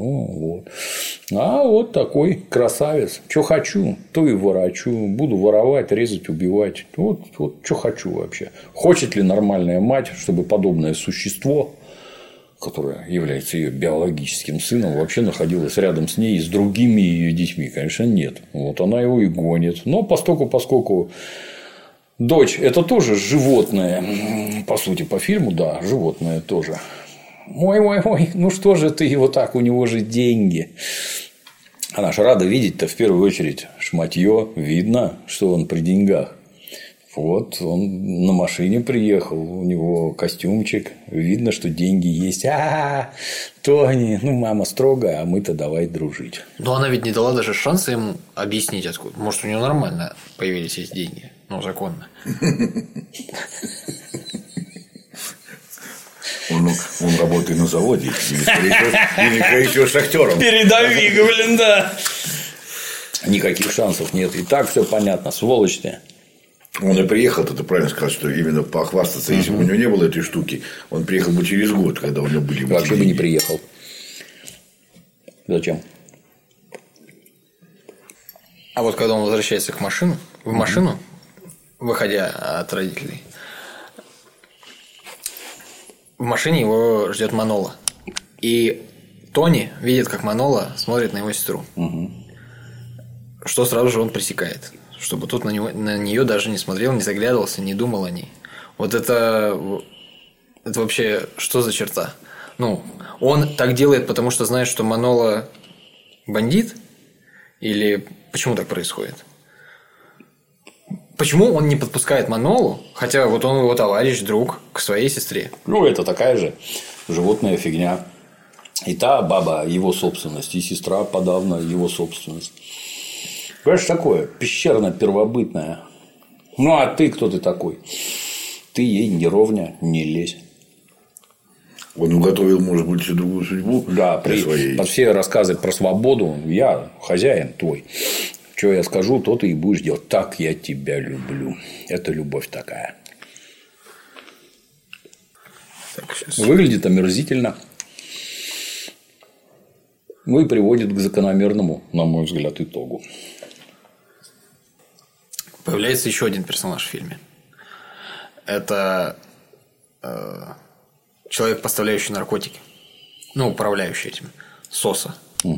А вот такой красавец. Что хочу, то и ворочу. Буду воровать, резать, убивать. Вот что хочу вообще. Хочет ли нормальная мать, чтобы подобное существо, которая является ее биологическим сыном, вообще находилась рядом с ней и с другими ее детьми? Конечно, нет. Она его и гонит. Но поскольку дочь – это тоже животное, по сути, по фильму, да, животное тоже. Ой, что же ты его так, у него же деньги. Она же рада видеть-то в первую очередь шматье, видно, что он при деньгах. Он на машине приехал, у него костюмчик, видно, что деньги есть. Тони, мама строгая, а мы-то давай дружить. Но она ведь не дала даже шанса ему объяснить, откуда. Может, у него нормально появились эти деньги, законно. Он работает на заводе, или еще шахтером. Передовик, да. Никаких шансов нет. И так все понятно, сволочь ты. Он и приехал, ты правильно сказал, что именно похвастаться, если бы у него не было этой штуки, он приехал бы через год, когда у него были бы Вообще бы деньги. не приехал. Зачем? А вот когда он возвращается в машину, выходя от родителей, в машине его ждет Манола. И Тони видит, как Манола смотрит на его сестру. Что сразу же он пресекает. Чтобы тот на нее даже не смотрел, не заглядывался, не думал о ней. Вот это вообще что за черта? Ну, он так делает, потому что знает, что Манола бандит? Или почему так происходит? Почему он не подпускает Манолу, хотя вот он его товарищ, друг, к своей сестре? Ну, это такая же животная фигня. И та баба его собственность, и сестра подавно его собственность. Понимаешь, такое пещерно-первобытное. Ну, а ты кто ты такой? Ты ей не ровня, не лезь. Он уготовил, может быть, всю другую судьбу. Да, под все рассказы про свободу я хозяин твой. Что я скажу, то ты и будешь делать. Так я тебя люблю. Это любовь такая. Так, сейчас. Выглядит омерзительно. Ну и приводит к закономерному, на мой взгляд, итогу. Появляется еще один персонаж в фильме. Это человек, поставляющий наркотики. Ну, управляющий этим. Соса.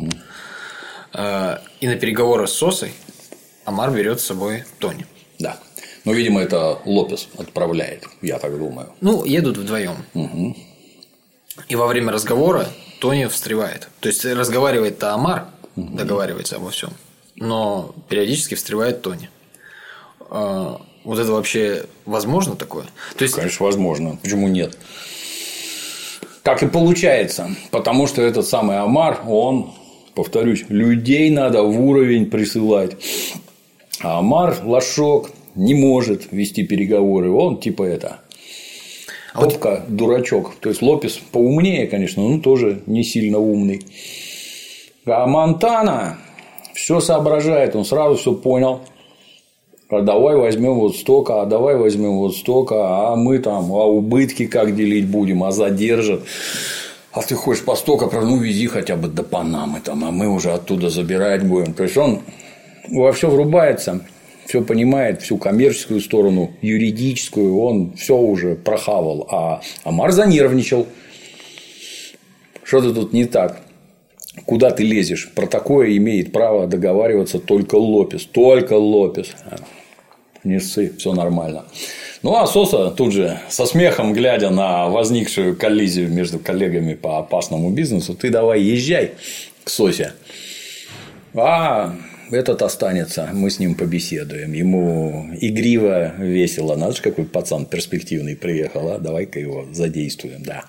И на переговоры с Сосой Омар берет с собой Тони. Да. Ну, видимо, это Лопес отправляет, я так думаю. Ну, едут вдвоем. И во время разговора Тони встревает. То есть разговаривает-то Омар, договаривается обо всем, но периодически встревает Тони. Вот это вообще возможно такое? То есть... Конечно, возможно. Почему нет? Так и получается. Потому что этот самый Омар, он, повторюсь, людей надо в уровень присылать. А Омар, лошок, не может вести переговоры. Он типа это. Попка, дурачок. То есть Лопес поумнее, конечно, но тоже не сильно умный. А Монтана все соображает, он сразу все понял. А давай возьмем вот столько, а давай возьмем вот столько, а мы там, а убытки как делить будем, а задержат. А ты хочешь по столько, ну вези хотя бы до Панамы, там, а мы уже оттуда забирать будем. То есть он во все врубается, все понимает, всю коммерческую сторону, юридическую, он все уже прохавал. А Омар занервничал. Что-то тут не так. Куда ты лезешь? Про такое имеет право договариваться только Лопес. Только Лопес. Не ссы, все нормально. Ну, а Соса тут же со смехом, глядя на возникшую коллизию между коллегами по опасному бизнесу, ты давай езжай к Сосе. А этот останется, мы с ним побеседуем. Ему игриво, весело. Надо же, какой пацан перспективный приехал, а давай-ка его задействуем, да.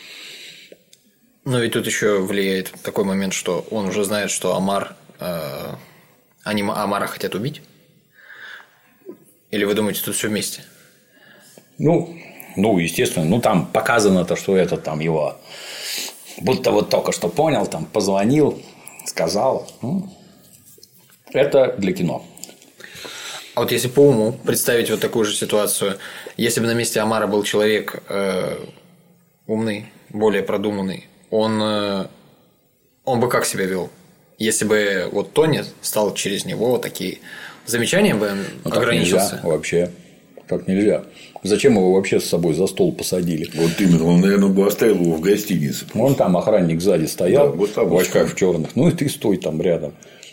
Но ведь тут еще влияет такой момент, что он уже знает, что они Омара хотят убить. Или вы думаете, тут все вместе? Ну, естественно, ну там показано-то, что это там его будто вот только что понял, там позвонил, сказал. Это для кино. А вот если по уму представить вот такую же ситуацию, если бы на месте Омара был человек умный, более продуманный, он бы как себя вел? Если бы вот Тони стал через него вот такие замечания бы ограничился? Так нельзя, вообще. Так нельзя. Зачем его вообще с собой за стол посадили? Вот именно, он, наверное, бы оставил его в гостинице. Вон там охранник сзади стоял, да, вот там в очках в черных. Ну и ты стой там рядом.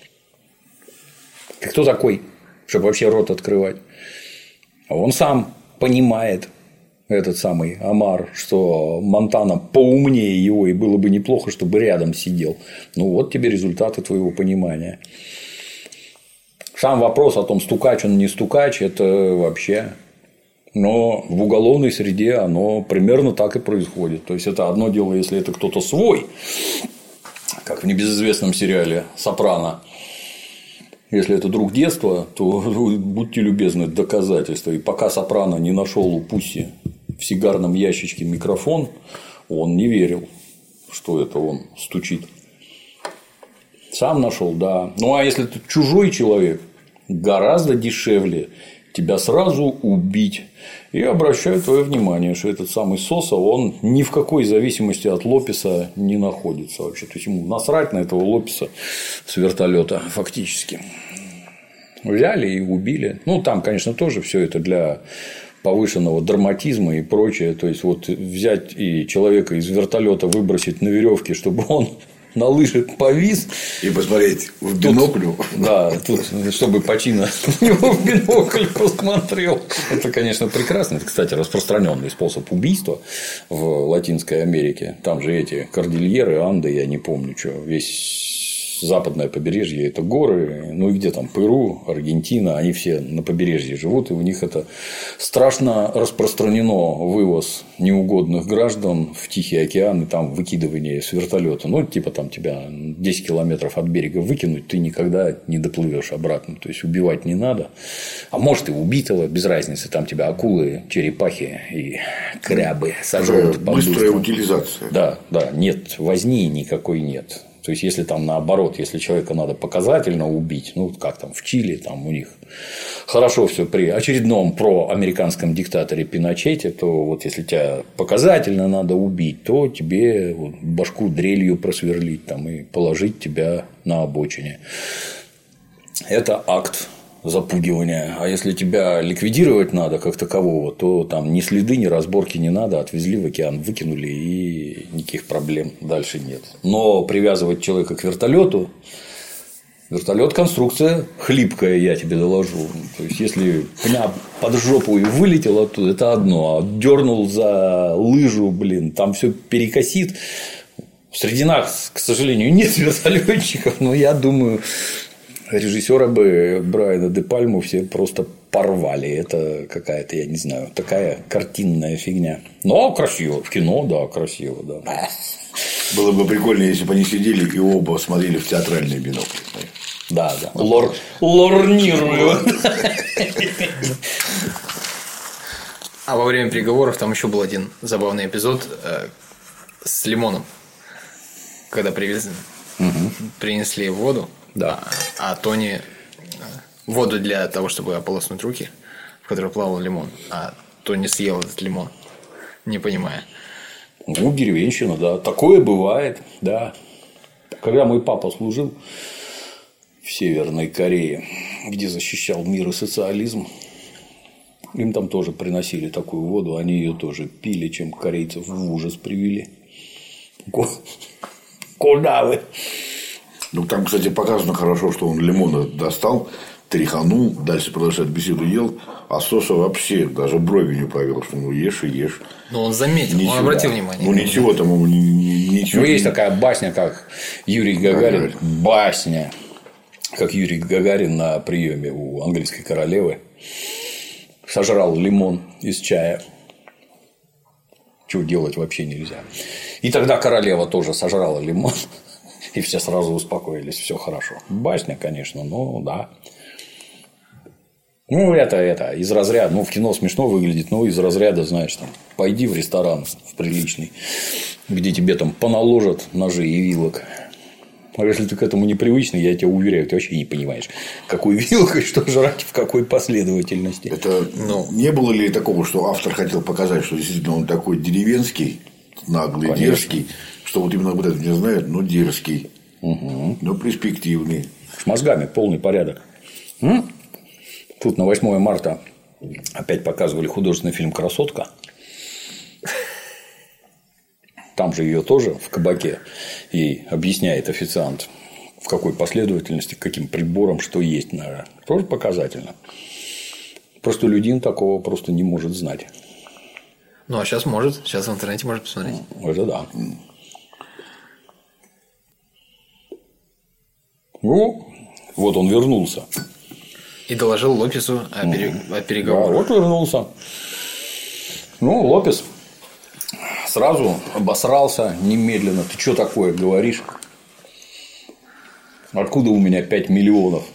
Ты кто такой, чтобы вообще рот открывать? А он сам понимает, этот самый Омар, что Монтана поумнее его, и было бы неплохо, чтобы рядом сидел. Ну, вот тебе результаты твоего понимания. Сам вопрос о том, стукач он не стукач, это вообще. Но в уголовной среде оно примерно так и происходит. То есть это одно дело, если это кто-то свой, как в небезызвестном сериале «Сопрано». Если это друг детства, то будьте любезны, доказательства. И пока Сопрано не нашел у Пусси в сигарном ящичке микрофон, он не верил, что это он стучит. Сам нашел, да. Ну а если это чужой человек, гораздо дешевле тебя сразу убить. И обращаю твое внимание, что этот самый Соса, он ни в какой зависимости от Лопеса не находится вообще. То есть ему насрать на этого Лопеса с вертолета фактически. Взяли и убили. Ну, там, конечно, тоже все это для повышенного драматизма и прочее. То есть, вот взять и человека из вертолета выбросить на веревке, чтобы он на лыжи повис. И посмотреть в бинокль. Да, тут, чтобы Пачино на него в бинокль посмотрел. Это, конечно, прекрасно. Это, кстати, распространенный способ убийства в Латинской Америке. Там же эти кордильеры, Анды, я не помню, что. Весь западное побережье – это горы. Ну и где там Перу, Аргентина, они все на побережье живут, и у них это страшно распространено вывоз неугодных граждан в Тихий океан и там выкидывание с вертолета. Ну, типа там тебя 10 километров от берега выкинуть, ты никогда не доплывешь обратно. То есть убивать не надо. А может и убитого, без разницы, там тебя акулы, черепахи и крабы сожрут. Быстрая утилизация. Да, да, нет возни никакой нет. То есть, если там наоборот, если человека надо показательно убить, ну, как там в Чили, там у них хорошо все при очередном проамериканском диктаторе Пиночете, то вот если тебя показательно надо убить, то тебе вот башку дрелью просверлить там, и положить тебя на обочине. Это акт запугивания. А если тебя ликвидировать надо как такового, то там ни следы, ни разборки не надо, отвезли в океан, выкинули, и никаких проблем дальше нет. Но привязывать человека к вертолету, вертолет конструкция хлипкая, я тебе доложу. То есть, если пня под жопу и вылетел оттуда, это одно, а дернул за лыжу, блин, там все перекосит. Среди нас, к сожалению, нет вертолетчиков, но я думаю, режиссера бы Брайана де Пальму все просто порвали. Это какая-то, я не знаю, такая картинная фигня. Но красиво. В кино, да, красиво, да. Было бы прикольно, если бы они сидели и оба смотрели в театральные бинокли. Да, да. Лорнируют. А во время переговоров там еще был один забавный эпизод с лимоном. Когда принесли воду. Да. А Тони воду для того, чтобы ополоснуть руки, в которой плавал лимон. А Тони съел этот лимон, не понимая. Ну, деревенщина, да. Такое бывает, да. Когда мой папа служил в Северной Корее, где защищал мир и социализм, им там тоже приносили такую воду, они ее тоже пили, чем корейцев в ужас привели. Куда вы? Ну, там, кстати, показано хорошо, что он лимона достал, тряханул, дальше продолжает беседу ел, а Соса вообще даже брови не повел, что ну ешь и ешь. Ну, он заметил, ничего, он обратил внимание. Ну, ничего там ему ничего. Ну, есть такая басня, как Юрий Гагарин. Басня. Как Юрий Гагарин на приеме у английской королевы сожрал лимон из чая. Чего делать вообще нельзя. И тогда королева тоже сожрала лимон. И все сразу успокоились, все хорошо. Басня, конечно, но да. Ну, это из разряда, ну, в кино смешно выглядит, но из разряда, знаешь, там, пойди в ресторан в приличный, где тебе там поналожат ножей и вилок. А если ты к этому непривычный, я тебя уверяю, ты вообще не понимаешь, какой вилкой что жрать, в какой последовательности. Это не было ли такого, что автор хотел показать, что действительно он такой деревенский, наглый, конечно, дерзкий, что вот именно вот это не знает, но дерзкий, но перспективный. С мозгами полный порядок. Тут на 8 марта опять показывали художественный фильм «Красотка». Там же ее тоже в кабаке ей объясняет официант, в какой последовательности, каким прибором, что есть, наверное. Тоже показательно. Простолюдин такого просто не может знать. Ну, а сейчас может. Сейчас в интернете может посмотреть. Это да. Ну, вот он вернулся. И доложил Лопесу о переговорах. Да, вот вернулся. Ну, Лопес сразу обосрался немедленно. Ты что такое говоришь? Откуда у меня 5 миллионов?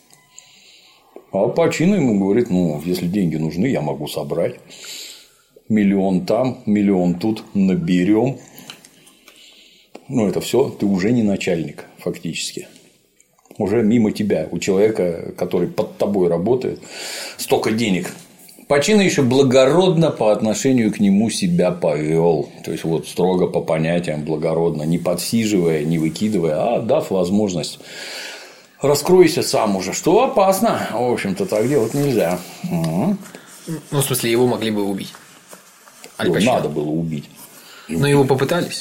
А Пачино ему говорит, ну, если деньги нужны, я могу собрать. 1 миллион там, 1 миллион тут наберем. Ну, это все, ты уже не начальник, фактически. уже мимо тебя, у человека, который под тобой работает, столько денег. Почин еще благородно по отношению к нему себя повел. То есть, вот строго по понятиям благородно, не подсиживая, не выкидывая, а дав возможность. Раскройся сам уже, что опасно. В общем-то, так делать нельзя. Ну, в смысле, его могли бы убить. Его надо было убить. Но его попытались.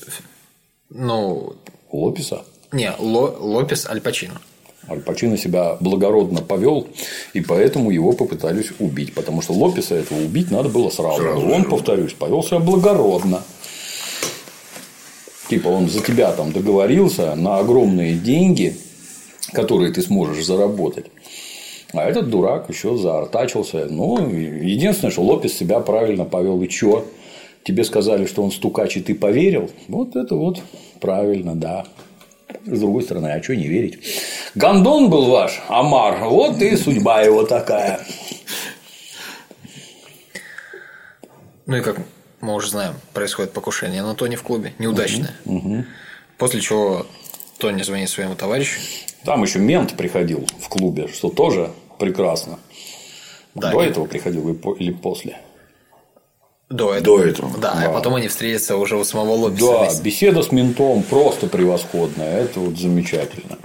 Лопеса? Не, Лопес Аль Пачино. Аль Пачино себя благородно повел, и поэтому его попытались убить. Потому что Лопеса этого убить надо было сразу. Он, повторюсь, повел себя благородно. Типа он за тебя там договорился на огромные деньги, которые ты сможешь заработать. А этот дурак еще заортачился. Ну, единственное, что Лопес себя правильно повел. И чё? Тебе сказали, что он стукач, и ты поверил? Вот это вот правильно, да. С другой стороны, а что не верить? Гондон был ваш, Омар, вот и судьба его такая. Ну и как мы уже знаем, происходит покушение на Тони в клубе, неудачное. После чего Тони звонит своему товарищу. Там еще мент приходил в клубе, что тоже прекрасно. Да, до этого приходил или после? До этого. Да, а потом они встретятся уже у самого Лопеса. Да, беседа с ментом просто превосходная. Это вот замечательно.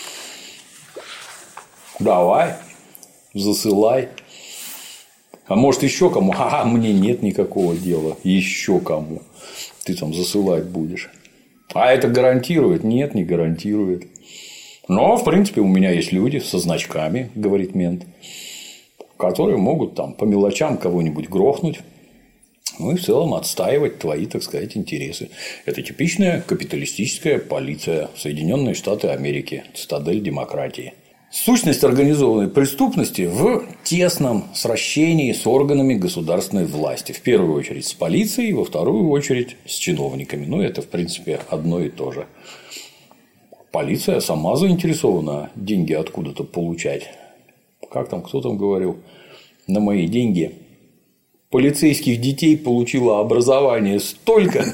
Давай, засылай. А может, еще кому? А мне нет никакого дела. Еще кому. Ты там засылать будешь. А это гарантирует? Нет, не гарантирует. Но, в принципе, у меня есть люди со значками, говорит мент, которые могут там по мелочам кого-нибудь грохнуть. Ну и в целом отстаивать твои, так сказать, интересы. Это типичная капиталистическая полиция. Соединенные Штаты Америки. Цитадель демократии. Сущность организованной преступности в тесном сращении с органами государственной власти. В первую очередь с полицией, во вторую очередь с чиновниками. Ну, это, в принципе, одно и то же. Полиция сама заинтересована деньги откуда-то получать. Как там, кто там говорил? На мои деньги полицейских детей получило образование столько.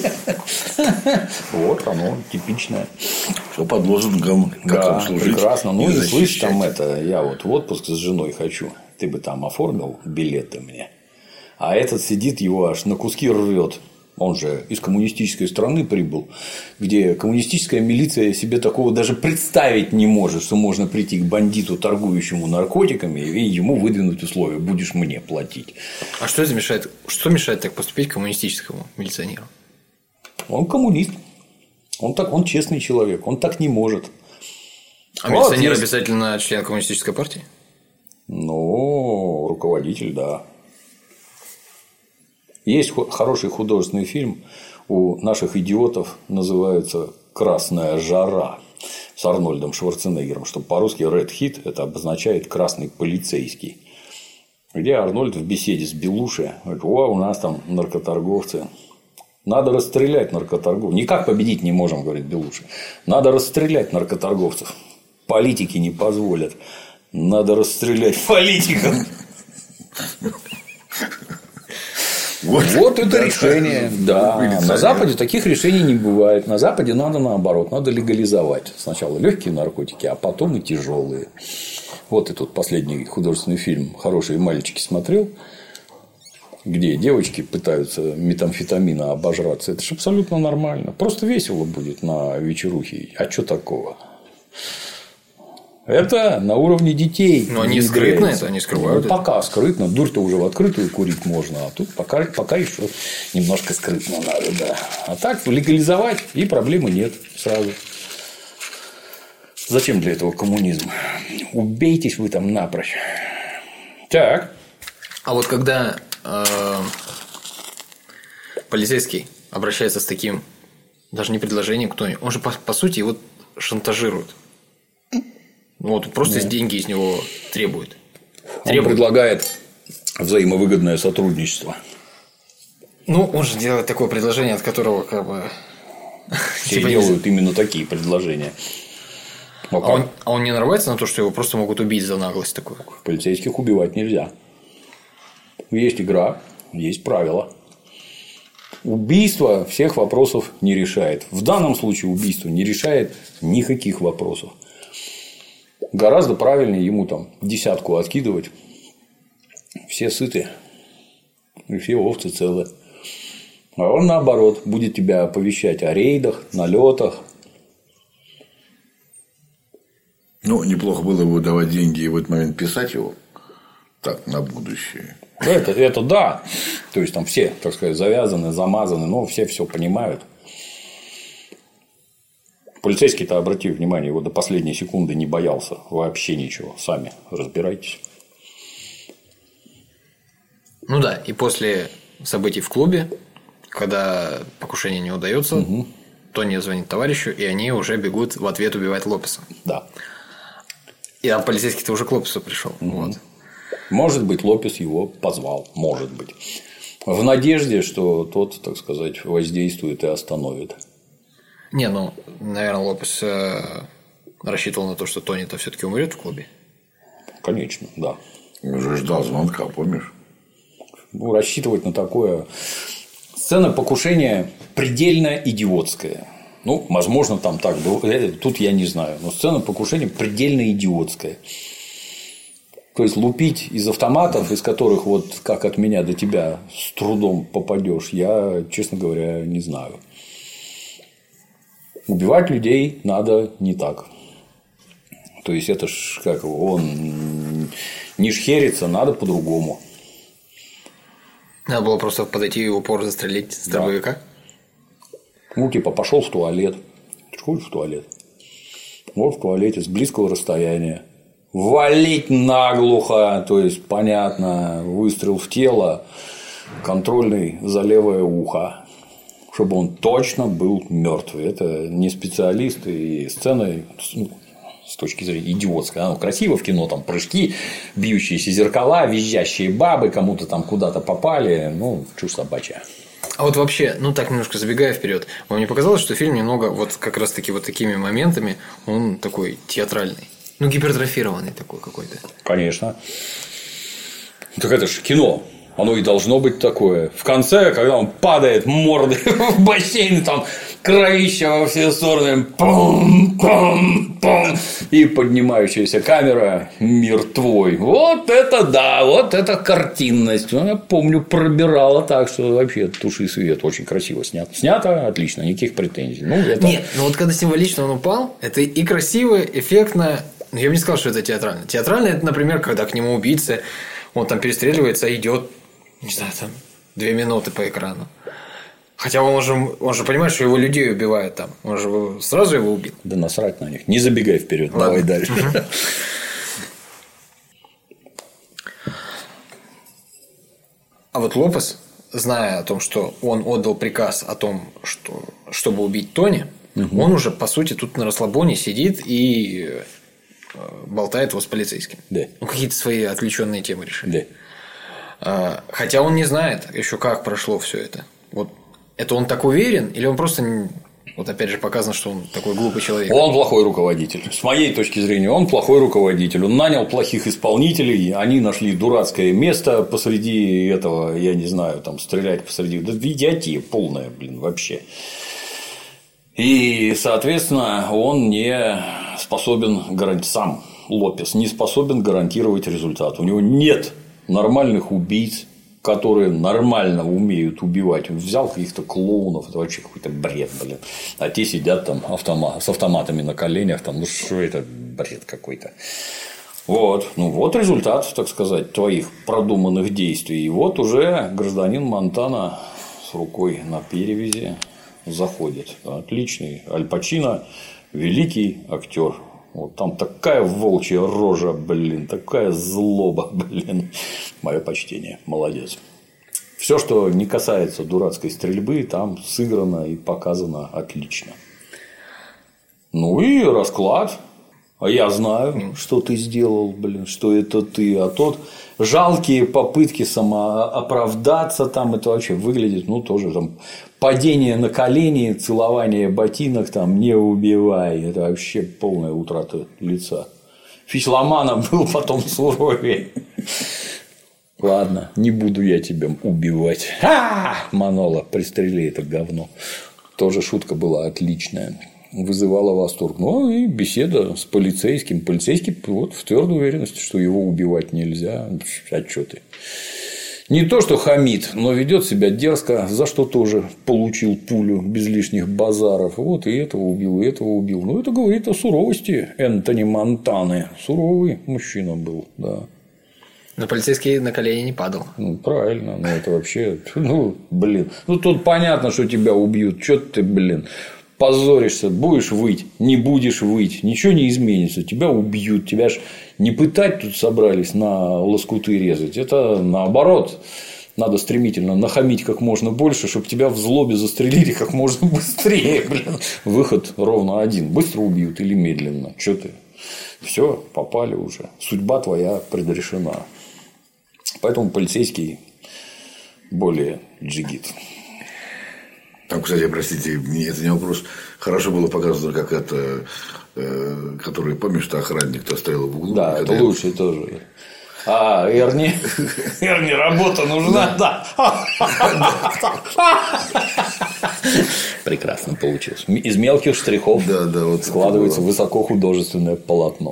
Вот оно, типичное. Что под лозунгом, как служить. Прекрасно. Ну, и слышь, там это, я вот в отпуск с женой хочу. Ты бы там оформил билеты мне. А этот сидит, его аж на куски рвет. Он же из коммунистической страны прибыл, где коммунистическая милиция себе такого даже представить не может, что можно прийти к бандиту, торгующему наркотиками, и ему выдвинуть условия: будешь мне платить. А что это мешает? Что мешает так поступить коммунистическому милиционеру? Он коммунист. Он честный человек. Он так не может. А милиционер обязательно член коммунистической партии? Ну, руководитель, да. Есть хороший художественный фильм у наших идиотов, называется «Красная жара» с Арнольдом Шварценеггером, что по-русски Red Hit это обозначает красный полицейский, где Арнольд в беседе с Белуши говорит: у нас там наркоторговцы, надо расстрелять наркоторговцев. Никак победить не можем, говорит Белуши, надо расстрелять наркоторговцев, политики не позволят, надо расстрелять политиков. Вот это решение. Да. На Западе таких решений не бывает. На Западе надо наоборот. Надо легализовать сначала легкие наркотики, а потом и тяжелые. Вот и тут последний художественный фильм «Хорошие мальчики» смотрел, где девочки пытаются метамфетамина обожраться. Это же абсолютно нормально. Просто весело будет на вечерухе. А что такого? Это на уровне детей. Но они скрытно это, они скрывают. Ну, пока скрытно. Дурь-то уже в открытую курить можно. А тут пока еще немножко скрытно надо, да. А так легализовать, и проблемы нет сразу. Зачем для этого коммунизм? Убейтесь вы там напрочь. Так. А вот когда полицейский обращается с таким, даже не предложением, кто-нибудь, он же по сути его шантажирует. Вот просто деньги из него требует. Он предлагает взаимовыгодное сотрудничество. Ну, он же делает такое предложение, от которого как бы все делают именно такие предложения. А он не нарывается на то, что его просто могут убить за наглость такую? Полицейских убивать нельзя. Есть игра, есть правила. Убийство всех вопросов не решает. В данном случае убийство не решает никаких вопросов. Гораздо правильнее ему там 10 откидывать. Все сыты. И все овцы целы. А он, наоборот, будет тебя оповещать о рейдах, налетах. Ну, неплохо было бы давать деньги и в этот момент писать его. Так, на будущее. Это да. То есть, там все, так сказать, завязаны, замазаны, но все понимают. Полицейский-то, обрати внимание, его до последней секунды не боялся вообще ничего. Сами разбирайтесь. Ну да, и после событий в клубе, когда покушение не удается, Тони звонит товарищу, и они уже бегут в ответ убивать Лопеса. Да. И полицейский-то уже к Лопесу пришел. Вот. Может быть, Лопес его позвал. Может быть. В надежде, что тот, так сказать, воздействует и остановит. Не, ну, наверное, Лопес рассчитывал на то, что Тони-то все-таки умрет в клубе. Конечно, да. Он уже ждал звонка, помнишь? Ну, рассчитывать на такое. Сцена покушения предельно идиотская. Ну, возможно, там так было. Тут я не знаю. Но сцена покушения предельно идиотская. То есть, лупить из автоматов, из которых вот как от меня до тебя с трудом попадешь, я, честно говоря, не знаю. Убивать людей надо не так. То есть, это ж как он не шхерится, надо по-другому. Надо было просто подойти и в упор застрелить с дробовика. Ну, типа, пошел в туалет. Ты же ходишь в туалет. Вот в туалете с близкого расстояния. Валить наглухо. То есть, понятно, выстрел в тело, контрольный за левое ухо. Чтобы он точно был мертвый. Это не специалист, и сцена, с точки зрения идиотская. Оно красиво в кино, там прыжки, бьющиеся зеркала, визжащие бабы, кому-то там куда-то попали. Ну, чушь собачья. А вот вообще, ну так немножко забегая вперед, вам не показалось, что фильм немного вот как раз таки вот такими моментами он такой театральный? Ну, гипертрофированный такой какой-то. Конечно. Так это же кино. Оно и должно быть такое. В конце, когда он падает мордой в бассейн, там кровища во все стороны, пум-пум-пум, и поднимающаяся камера, мир твой. Вот это да, вот это картинность. Ну, я помню, пробирала так, что вообще туши свет. Очень красиво снято. Снято отлично, никаких претензий. Ну, это... Нет, ну вот когда символично он упал, это и красиво, эффектно. Я бы не сказал, что это театрально. Театрально это, например, когда к нему убийца, он там перестреливается, идет, не знаю, там 2 минуты по экрану. Хотя он же понимает, что его людей убивают там. Он же сразу его убил. Да насрать на них. Не забегай вперед. Давай дальше. А вот Лопес, зная о том, что он отдал приказ о том, что, чтобы убить Тони, он уже, по сути, тут на расслабоне сидит и болтает его с полицейским. Да. Ну, какие-то свои отвлеченные темы решили. Да. Хотя он не знает еще, как прошло все это. Вот это он так уверен, или он просто. Вот опять же показано, что он такой глупый человек. Он плохой руководитель. С моей точки зрения, он плохой руководитель. Он нанял плохих исполнителей, они нашли дурацкое место посреди этого, я не знаю, там стрелять посреди. Да идиотия полная, блин, вообще. И, соответственно, он не способен гарантировать, сам Лопес не способен гарантировать результат. У него нет нормальных убийц, которые нормально умеют убивать. Он взял каких-то клоунов, это вообще какой-то бред, блин. А те сидят там с автоматами на коленях, там, ну что это бред какой-то. Вот. Ну вот результат, так сказать, твоих продуманных действий. И вот уже гражданин Монтана с рукой на перевязи заходит. Отличный Аль Пачино, великий актер. Вот там такая волчья рожа, блин, такая злоба, блин. Мое почтение. Молодец. Все, что не касается дурацкой стрельбы, там сыграно и показано отлично. Ну и расклад. А я знаю, что ты сделал, блин, что это ты. А тот жалкие попытки самооправдаться, там это вообще выглядит, ну, тоже там падение на колени, целование ботинок, там не убивай. Это вообще полная утрата лица. Фичломана был потом суровее. Ладно, не буду я тебя убивать. Манола, пристрели это говно. Тоже шутка была отличная. вызывало восторг. Ну и беседа с полицейским. Полицейский вот в твердой уверенности, что его убивать нельзя. А что ты? Не то, что хамит, но ведет себя дерзко, за что тоже получил пулю без лишних базаров. Вот и этого убил, и этого убил. Ну, это говорит о суровости Энтони Монтаны. Суровый мужчина был, да. Но полицейский на колени не падал. Ну, правильно. Ну, это вообще. Ну, блин. Ну, тут понятно, что тебя убьют. Чё ты, блин, позоришься, будешь выть, не будешь выть, ничего не изменится, тебя убьют, тебя ж не пытать тут собрались на лоскуты резать, это наоборот, надо стремительно нахамить как можно больше, чтобы тебя в злобе застрелили как можно быстрее, блин. Выход ровно один, быстро убьют или медленно, что ты, все, попали уже, судьба твоя предрешена, поэтому полицейский более джигит. Там, кстати, простите, это не вопрос. Хорошо было показано, как это, который, помнишь, что охранник-то стоял в углу. Да, это лучше тоже. А, Эрни, работа нужна, да. Прекрасно получилось. Из мелких штрихов вот складывается высокохудожественное полотно.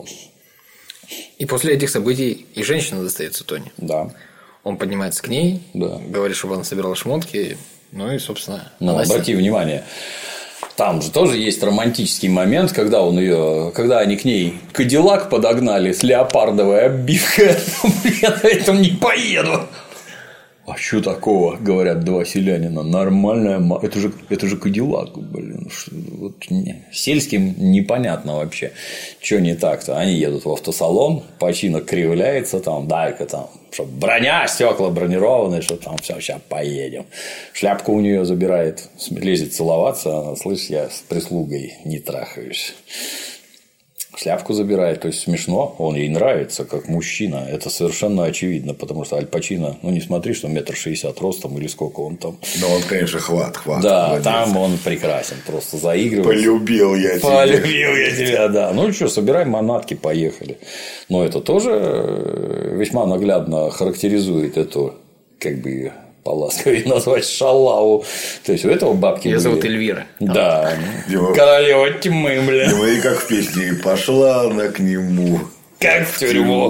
И после этих событий и женщина достается Тони. Да. Он поднимается к ней, да. Говорит, чтобы она собирала шмотки. Ну и, собственно, обрати внимание, там же тоже есть романтический момент, когда они к ней Кадиллак подогнали с леопардовой обивкой. Я на этом не поеду. А что такого, говорят два селянина, нормальная, это же Кадиллак, блин, вот сельским непонятно вообще, что не так-то, они едут в автосалон, починок кривляется, там, дай-ка там, чтобы броня, стекла бронированные, что там все, сейчас поедем, шляпку у нее забирает, лезет целоваться, она, слышь, я с прислугой не трахаюсь. Шляпку забирает, то есть смешно, он ей нравится как мужчина, это совершенно очевидно, потому что Аль Пачино, ну не смотри, что 1,60 м ростом или сколько он там. Ну он, конечно, хват. Да, молодец. Там он прекрасен, просто заигрывает. Полюбил я тебя, да. Ну что, собираем манатки, поехали. Но это тоже весьма наглядно характеризует эту, как бы поласковее назвать, шалаву. То есть у этого бабки. Ее зовут Эльвира. Да. Королева тьмы, блин. И как в песне пошла она к нему. Как в тюрьму.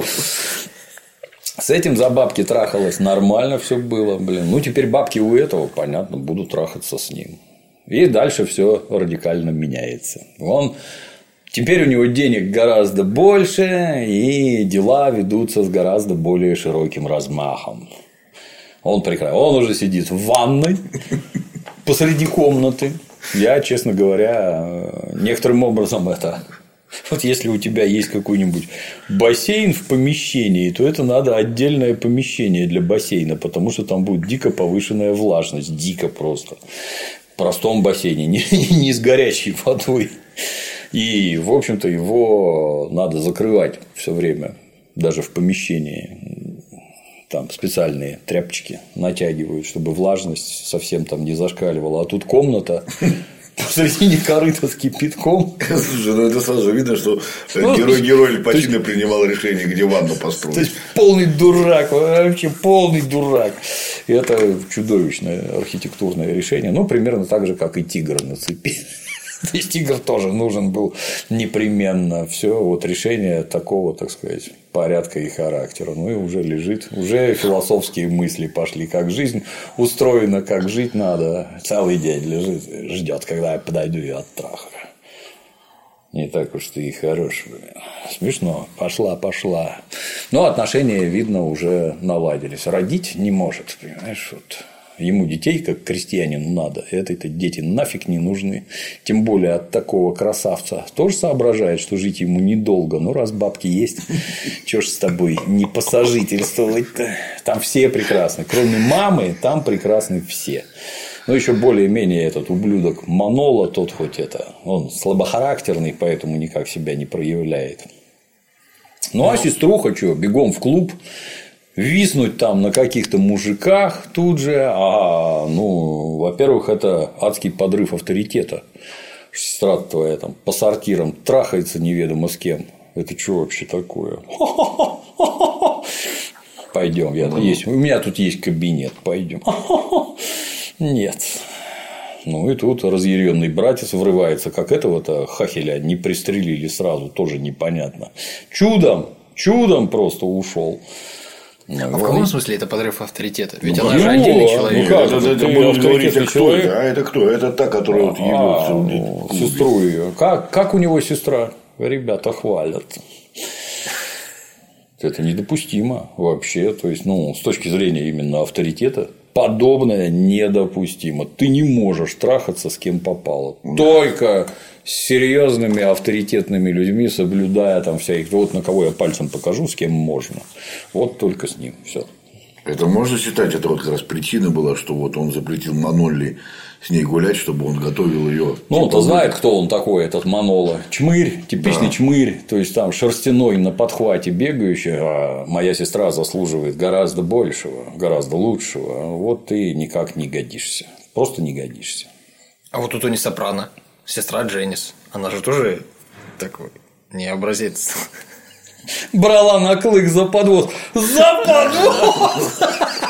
С этим за бабки трахалось нормально все было, блин. Ну теперь бабки у этого, понятно, будут трахаться с ним. И дальше все радикально меняется. Теперь у него денег гораздо больше, и дела ведутся с гораздо более широким размахом. Он уже сидит в ванной посреди комнаты. Я, честно говоря, некоторым образом это. Вот если у тебя есть какой-нибудь бассейн в помещении, то это надо отдельное помещение для бассейна, потому что там будет дико повышенная влажность, дико просто. В простом бассейне, не с горячей водой. И, в общем-то, его надо закрывать все время, даже в помещении. Там специальные тряпочки натягивают, чтобы влажность совсем там не зашкаливала. А тут комната посредине корыта с кипятком. Слушай, ну это сразу видно, что герой Аль Пачино принимал решение, где ванну построить. То есть полный дурак, вообще полный дурак. И это чудовищное архитектурное решение. Ну, примерно так же, как и тигр на цепи. То есть тигр тоже нужен был непременно. Все вот решение такого, так сказать, порядка и характера. Ну и уже лежит, уже философские мысли пошли, как жизнь устроена, как жить надо. Целый день лежит, ждет, когда я подойду и оттрахаю. Не так уж ты и хорош. Смешно. Пошла. Но отношения, видно, уже наладились. Родить не может, понимаешь, вот. Ему детей, как крестьянину, надо. Это дети нафиг не нужны. Тем более от такого красавца. Тоже соображает, что жить ему недолго. Ну, раз бабки есть, чё ж с тобой не посажительствовать-то? Там все прекрасны. Кроме мамы, там прекрасны все. Но еще более-менее этот ублюдок Манола, тот хоть это, он слабохарактерный, поэтому никак себя не проявляет. Ну, а сеструха что, бегом в клуб. Виснуть там на каких-то мужиках тут же, во-первых, это адский подрыв авторитета. Сестра твоя там по сортирам трахается неведомо с кем. Это что вообще такое? Пойдем, у меня тут есть кабинет, пойдем. Нет. Ну и тут разъяренный братец врывается, как этого-то хахеля не пристрелили сразу, тоже непонятно. Чудом просто ушел. А в каком смысле это подрыв авторитета? Ведь она же отдельный человек. Ну как, это будут говорить, а кто это? А это кто? Это та, которая вот ебется. Сестру ее. Как у него сестра? Ребята хвалят. Это недопустимо вообще. То есть, с точки зрения именно авторитета, подобное недопустимо. Ты не можешь трахаться с кем попало. Только с серьезными авторитетными людьми, соблюдая там всяких. Вот на кого я пальцем покажу, с кем можно. Вот только с ним. Все. Это можно считать, это вот как раз причина была, что вот он запретил Манолли с ней гулять, чтобы он готовил ее. Ну, он-то знает, кто он такой, этот Манола. Чмырь, типичный чмырь, то есть там шерстяной на подхвате бегающий, а моя сестра заслуживает гораздо большего, гораздо лучшего. Вот ты никак не годишься. Просто не годишься. А вот у Тони Сопрано, сестра Дженнис, она же тоже такой не образец. Брала на клык за подвоз. За подвоз!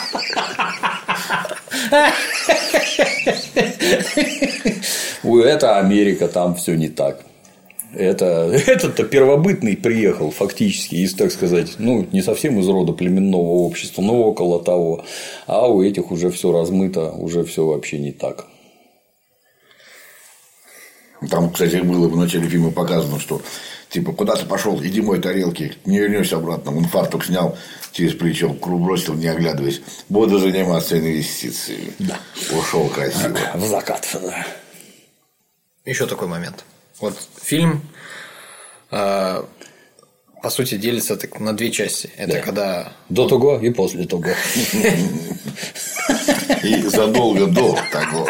Это Америка, там все не так. Этот-то первобытный приехал фактически из, так сказать, не совсем из рода племенного общества, но около того. А у этих уже все размыто, уже все вообще не так. Там, кстати, было в начале фильма показано, что типа куда ты пошел, иди мой тарелки, не вернешься обратно. Он фартук снял через плечо, круг бросил, не оглядываясь. Буду заниматься инвестициями. Да. Ушел красиво. В закат. Да. Еще такой момент. Вот фильм, по сути, делится на две части. Это когда до того и после того. И задолго до того.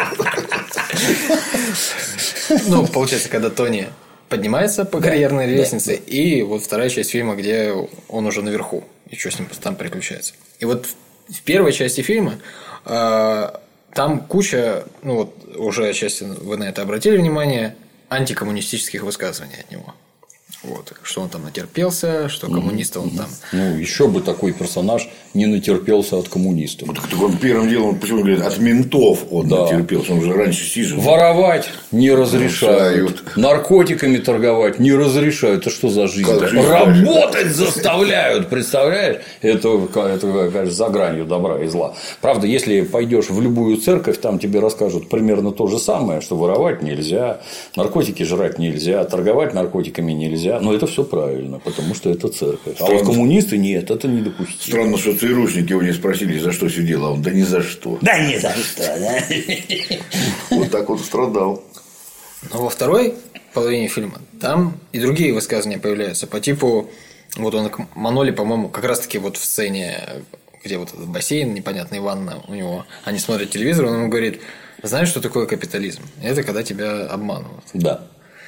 Получается, когда Тони поднимается по карьерной лестнице, и вот вторая часть фильма, где он уже наверху, и что с ним там приключается. И вот в первой части фильма там куча, уже отчасти вы на это обратили внимание, антикоммунистических высказываний от него. Вот. Что он там натерпелся, что коммунисты он там. Еще бы такой персонаж не натерпелся от коммунистов. Так он первым делом, почему говорит, от ментов он натерпелся, он же раньше сижен. Воровать не разрешают. Наркотиками торговать не разрешают. Это что за жизнь? Работать заставляют, представляешь? Это, конечно, за гранью добра и зла. Правда, если пойдешь в любую церковь, там тебе расскажут примерно то же самое, что воровать нельзя, наркотики жрать нельзя, торговать наркотиками нельзя. Но это все правильно, потому что это церковь. А вот коммунисты нет, это недопустимо. Странно, что ЦРУшники его не спросили, за что сидел, а он да ни за что. Да ни за что, да. Вот так вот страдал. Но во второй половине фильма там и другие высказывания появляются по типу, вот он к Маноле, по-моему, как раз таки вот в сцене, где вот этот бассейн, непонятная ванна у него, они смотрят телевизор, он ему говорит: знаешь, что такое капитализм? Это когда тебя обманывают. Да.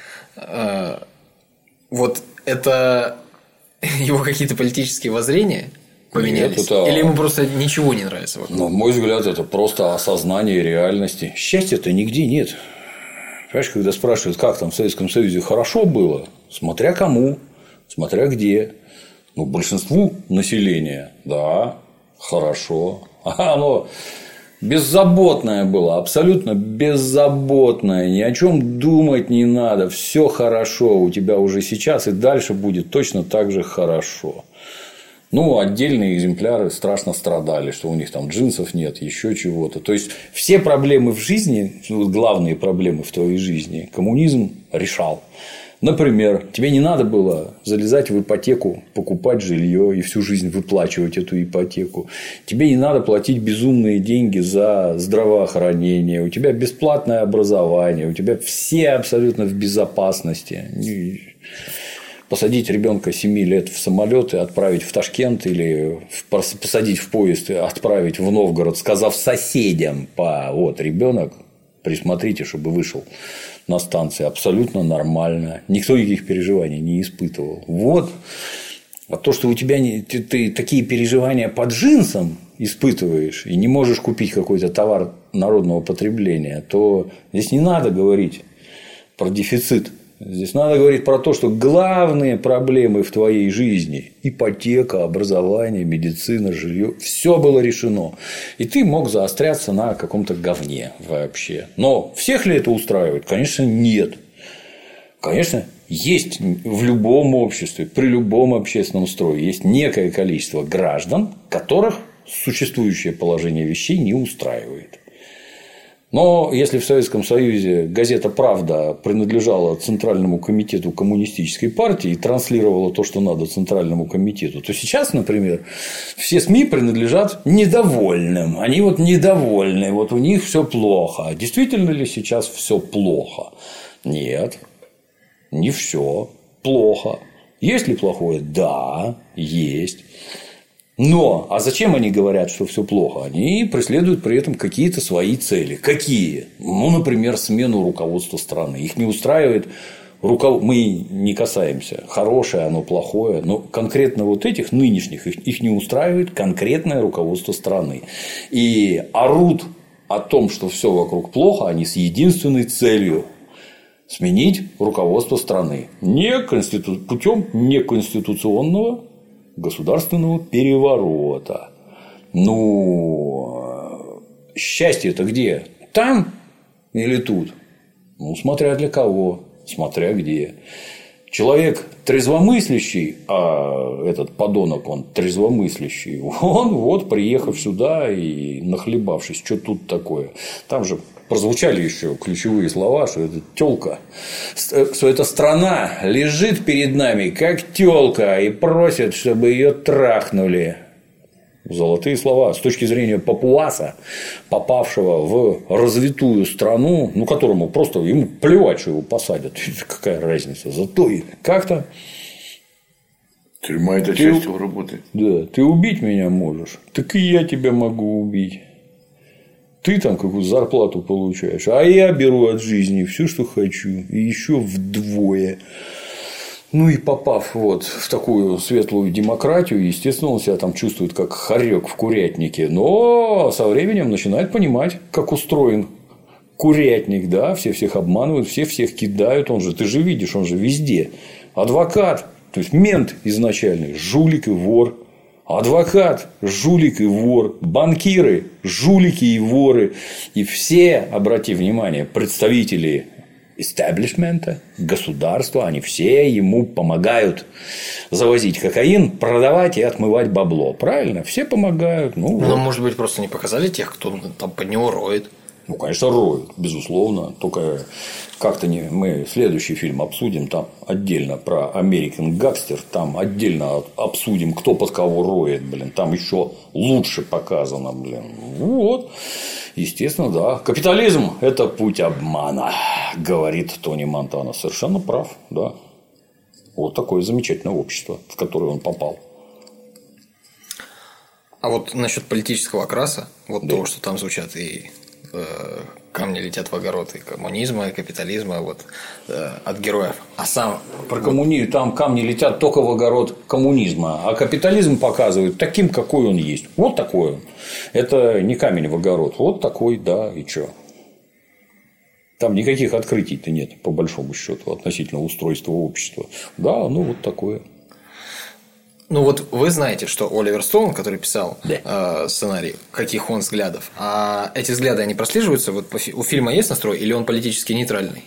Вот это его какие-то политические воззрения поменялись? Нет, это... Или ему просто ничего не нравится вокруг? На мой взгляд, это просто осознание реальности. Счастья-то нигде нет. Понимаешь, когда спрашивают, как там в Советском Союзе хорошо было, смотря кому, смотря где. Большинству населения, да, хорошо. А оно беззаботное было, абсолютно беззаботное, ни о чем думать не надо, все хорошо у тебя уже сейчас и дальше будет точно так же хорошо. Отдельные экземпляры страшно страдали, что у них там джинсов нет, еще чего-то. То есть все проблемы в жизни, главные проблемы в твоей жизни, коммунизм решал. Например, тебе не надо было залезать в ипотеку, покупать жилье и всю жизнь выплачивать эту ипотеку. Тебе не надо платить безумные деньги за здравоохранение. У тебя бесплатное образование. У тебя все абсолютно в безопасности. Посадить ребенка 7 лет в самолет и отправить в Ташкент или посадить в поезд и отправить в Новгород, сказав соседям: ребенок, присмотрите, чтобы вышел на станции, абсолютно нормально. Никто никаких переживаний не испытывал. А то, что у тебя ты такие переживания по джинсам испытываешь и не можешь купить какой-то товар народного потребления, то здесь не надо говорить про дефицит Здесь надо говорить про то, что главные проблемы в твоей жизни – ипотека, образование, медицина, жилье – все было решено. И ты мог заостряться на каком-то говне вообще. Но всех ли это устраивает? Конечно, нет. Конечно, есть в любом обществе, при любом общественном строе есть некое количество граждан, которых существующее положение вещей не устраивает. Но если в Советском Союзе газета «Правда» принадлежала Центральному комитету коммунистической партии и транслировала то, что надо Центральному комитету, то сейчас, например, все СМИ принадлежат недовольным. Они вот недовольны, вот у них все плохо. Действительно ли сейчас все плохо? Нет, не все плохо. Есть ли плохое? Да, есть. Но, а зачем они говорят, что все плохо? Они преследуют при этом какие-то свои цели. Какие? Ну, например, смену руководства страны. Их не устраивает мы не касаемся, хорошее оно, плохое, но конкретно вот этих нынешних их не устраивает конкретное руководство страны. И орут о том, что все вокруг плохо, они с единственной целью сменить руководство страны путем неконституционного государственного переворота. Ну, счастье-то где? Там или тут? Ну, смотря для кого, смотря где. Человек трезвомыслящий, а этот подонок, он трезвомыслящий, он вот, приехав сюда и нахлебавшись, что тут такое. Там же прозвучали еще ключевые слова, что это тёлка, что эта страна лежит перед нами как тёлка и просит, чтобы ее трахнули. Золотые слова. С точки зрения папуаса, попавшего в развитую страну, ну, которому просто ему плевать, что его посадят. Какая разница? Зато и как-то. Тюрьма – это часть его работы. Да, ты убить меня можешь, так и я тебя могу убить. Ты там какую-то зарплату получаешь, а я беру от жизни все, что хочу, и еще вдвое. Ну и попав вот в такую светлую демократию, естественно, он себя там чувствует как хорек в курятнике, но со временем начинает понимать, как устроен курятник, да, все всех обманывают, все всех кидают, ты же видишь, он же везде. Адвокат, то есть мент изначальный, жулик и вор. Адвокат, жулик и вор, банкиры, жулики и воры. И все, обрати внимание, представители истеблишмента, государства, они все ему помогают завозить кокаин, продавать и отмывать бабло. Правильно? Все помогают. Ну, вот. Может быть, просто не показали тех, кто там под него роет. Ну, конечно, роют, безусловно. Только как-то мы следующий фильм обсудим. Там отдельно про American Gangster. Там отдельно обсудим, кто под кого роет. Там еще лучше показано. Вот. Естественно, да. Капитализм – это путь обмана, говорит Тони Монтана. Совершенно прав, да. Вот такое замечательное общество, в которое он попал. А вот насчет политического окраса, вот того, что там звучат и камни летят в огород и коммунизма, и капитализма, вот от героев. А сам про коммунизм там камни летят только в огород коммунизма, а капитализм показывают таким, какой он есть. Вот такой он. Это не камень в огород. Вот такой, да, и чё. Там никаких открытий-то нет, по большому счету, относительно устройства общества. Да, ну вот такое. Ну, вот вы знаете, что Оливер Стоун, который писал сценарий, каких он взглядов, а эти взгляды, они прослеживаются? Вот у фильма есть настрой, или он политически нейтральный?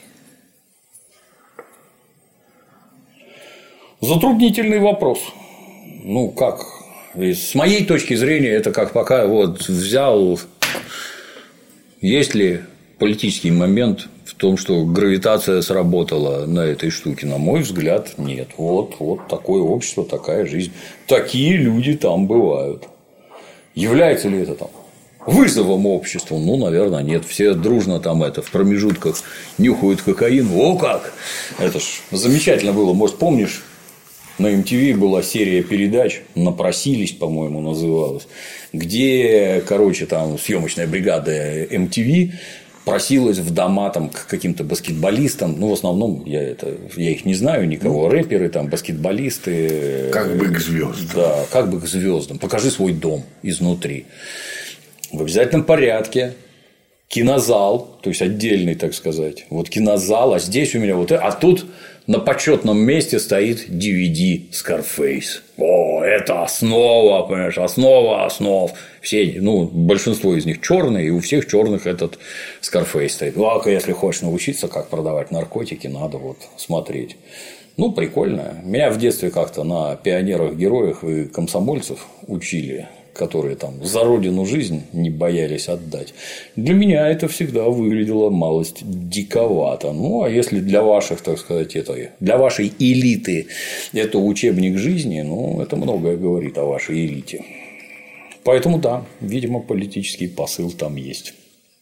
Затруднительный вопрос. Ну, как? С моей точки зрения, это как пока вот взял, есть ли политический момент в том, что гравитация сработала на этой штуке. На мой взгляд, нет. Вот такое общество, такая жизнь. Такие люди там бывают. Является ли это там вызовом обществу? Ну, наверное, нет. Все дружно там в промежутках нюхают кокаин. О, как! Это ж замечательно было. Может, помнишь, на MTV была серия передач, «Напросились», по-моему, называлась, где, там съемочная бригада MTV просилась в дома там, к каким-то баскетболистам. Ну, в основном я их не знаю никого. Рэперы, там, баскетболисты. Как бы к звездам. Да, как бы к звездам. Покажи свой дом изнутри. В обязательном порядке кинозал, то есть отдельный, так сказать, вот кинозал, а здесь у меня вот это, а тут на почетном месте стоит DVD Scarface. О, это основа, понимаешь, основа основ. Все, ну, большинство из них черные, и у всех черных этот Scarface стоит. Ну, а если хочешь научиться, как продавать наркотики, надо вот смотреть. Ну, прикольно. Меня в детстве как-то на пионерах, героях и комсомольцев учили, которые там за родину жизнь не боялись отдать. Для меня это всегда выглядело малость диковато. Ну, а если для ваших, так сказать, для вашей элиты это учебник жизни, ну, это многое говорит о вашей элите. Поэтому, да, видимо, политический посыл там есть.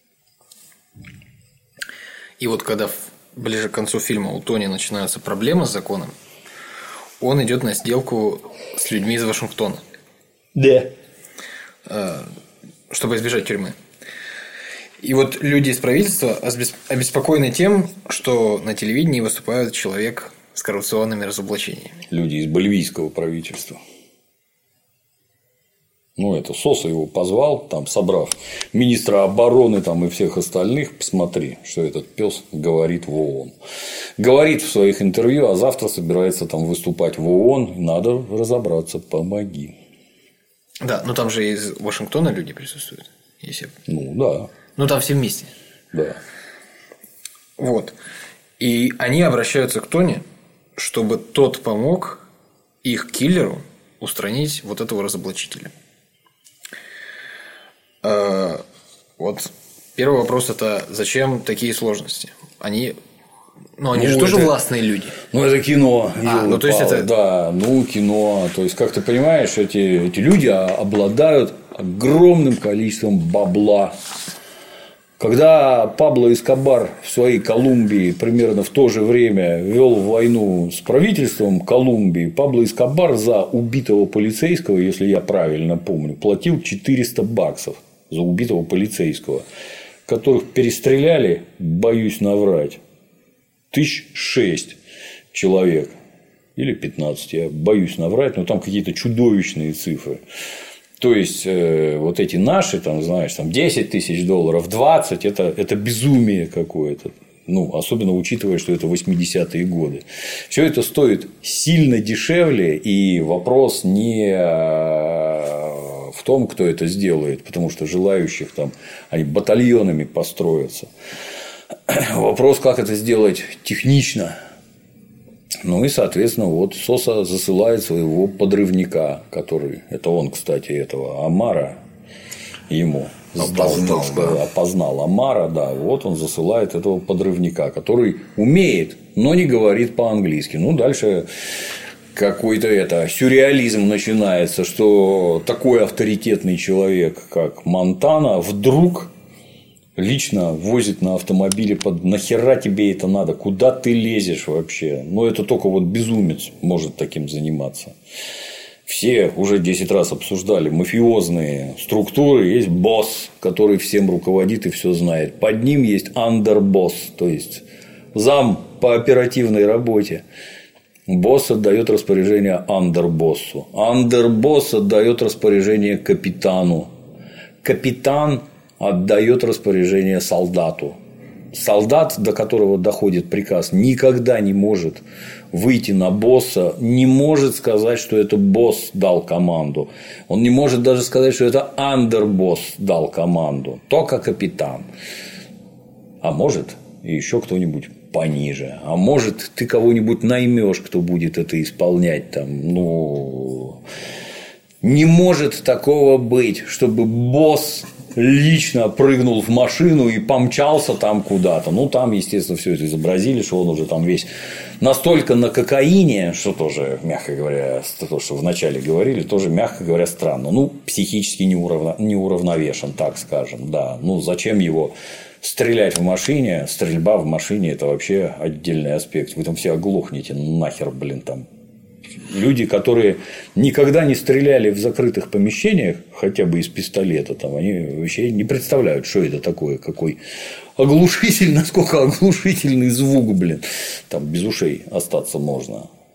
И вот когда ближе к концу фильма у Тони начинаются проблемы с законом, он идет на сделку с людьми из Вашингтона. Да. Чтобы избежать тюрьмы. И вот люди из правительства обеспокоены тем, что на телевидении выступает человек с коррупционными разоблачениями. Люди из боливийского правительства. Ну, это Соса его позвал, там, собрав министра обороны там, и всех остальных, посмотри, что этот пес говорит в ООН. Говорит в своих интервью, а завтра собирается там выступать в ООН. Надо разобраться, помоги. Да, но там же из Вашингтона люди присутствуют. Если... Ну, да. Ну, там все вместе. Да. Вот. И они обращаются к Тони, чтобы тот помог их киллеру устранить вот этого разоблачителя. Вот первый вопрос – это зачем такие сложности? Они же тоже властные люди. Ну, это кино. Ну, то есть это... Да, ну, кино. То есть, как ты понимаешь, эти люди обладают огромным количеством бабла. Когда Пабло Эскобар в своей Колумбии примерно в то же время вел войну с правительством Колумбии, Пабло Эскобар за убитого полицейского, если я правильно помню, платил $400 за убитого полицейского, которых перестреляли, боюсь наврать, 6 человек или 15, я боюсь наврать, но там какие-то чудовищные цифры. То есть, вот эти наши, там, знаешь, там $10 тысяч, 20 это безумие какое-то. Ну, особенно учитывая, что это 80-е годы. Все это стоит сильно дешевле, и вопрос не в том, кто это сделает, потому что желающих там они батальонами построятся. Вопрос, как это сделать технично. Ну и, соответственно, вот Соса засылает своего подрывника, который, это он, кстати, этого Амара ему опознал Амара, да, вот он засылает этого подрывника, который умеет, но не говорит по-английски. Ну, дальше какой-то сюрреализм начинается, что такой авторитетный человек, как Монтана, вдруг лично возит на автомобиле нахера тебе это надо, куда ты лезешь вообще. Но это только вот безумец может таким заниматься. Все уже 10 раз обсуждали мафиозные структуры. Есть босс, который всем руководит и все знает. Под ним есть андербосс, то есть зам по оперативной работе. Босс отдает распоряжение андербоссу. Андербосс отдает распоряжение капитану. Капитан отдает распоряжение солдату. Солдат, до которого доходит приказ, никогда не может выйти на босса, не может сказать, что это босс дал команду. Он не может даже сказать, что это андербосс дал команду. Только капитан. А может, и еще кто-нибудь пониже. А может, ты кого-нибудь наймешь, кто будет это исполнять там. Ну, не может такого быть, чтобы босс лично прыгнул в машину и помчался там куда-то. Ну, там, естественно, все это изобразили, что он уже там весь настолько на кокаине, что тоже, мягко говоря, то, что вначале говорили, тоже, мягко говоря, странно. Ну, психически неуравновешен, так скажем, да. Ну, зачем его стрелять в машине? Стрельба в машине – это вообще отдельный аспект. Вы там все оглохнете нахер, блин, там. Люди, которые никогда не стреляли в закрытых помещениях, хотя бы из пистолета, там, они вообще не представляют, что это такое, какой насколько оглушительный звук, блин. Там без ушей остаться можно.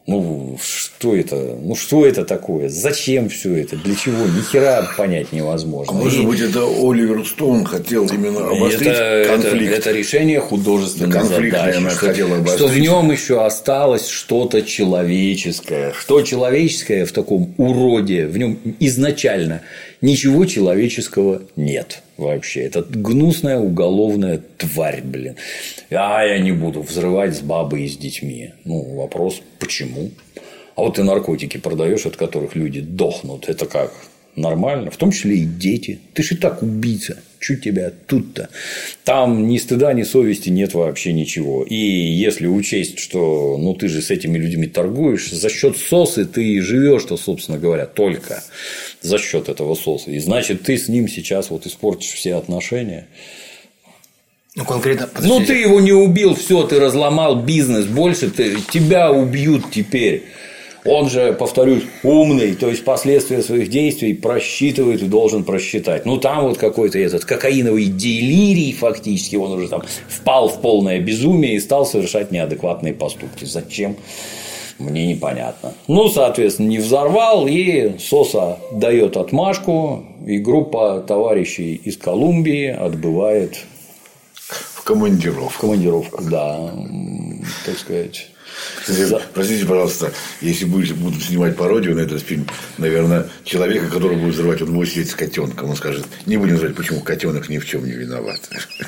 Ну, что это? Ну, что это такое? Зачем все это? Для чего? Ни хера понять невозможно. Может быть, это Оливер Стоун хотел именно обострить конфликт. Это решение художественной задачи. Что в нем еще осталось что-то человеческое. Что человеческое в таком уроде? В нем изначально ничего человеческого нет. Вообще, это гнусная уголовная тварь, блин. А я не буду взрывать с бабой и с детьми. Ну, вопрос, почему? А вот ты наркотики продаешь, от которых люди дохнут. Это как? Нормально? В том числе и дети. Ты же и так убийца. Чуть тебя тут-то. Там ни стыда, ни совести нет вообще ничего. И если учесть, что ну, ты же с этими людьми торгуешь, за счет сосы ты и живешь-то, собственно говоря, только за счет этого соса. И значит, ты с ним сейчас вот испортишь все отношения. Ну, конкретно. Ну, ты его не убил, все, ты разломал бизнес. Больше тебя убьют теперь. Он же, повторюсь, умный, то есть последствия своих действий просчитывает и должен просчитать. Ну, там вот какой-то этот кокаиновый делирий фактически, он уже там впал в полное безумие и стал совершать неадекватные поступки. Зачем? Мне непонятно. Ну, соответственно, не взорвал, и Соса дает отмашку, и группа товарищей из Колумбии отбывает в командировку. В командировку, да, так сказать. Простите, пожалуйста, если будут снимать пародию на этот фильм, наверное, человека, который будет взрывать, он будет сидеть с котенком, он скажет, не будем знать, почему котенок ни в чем не виноват.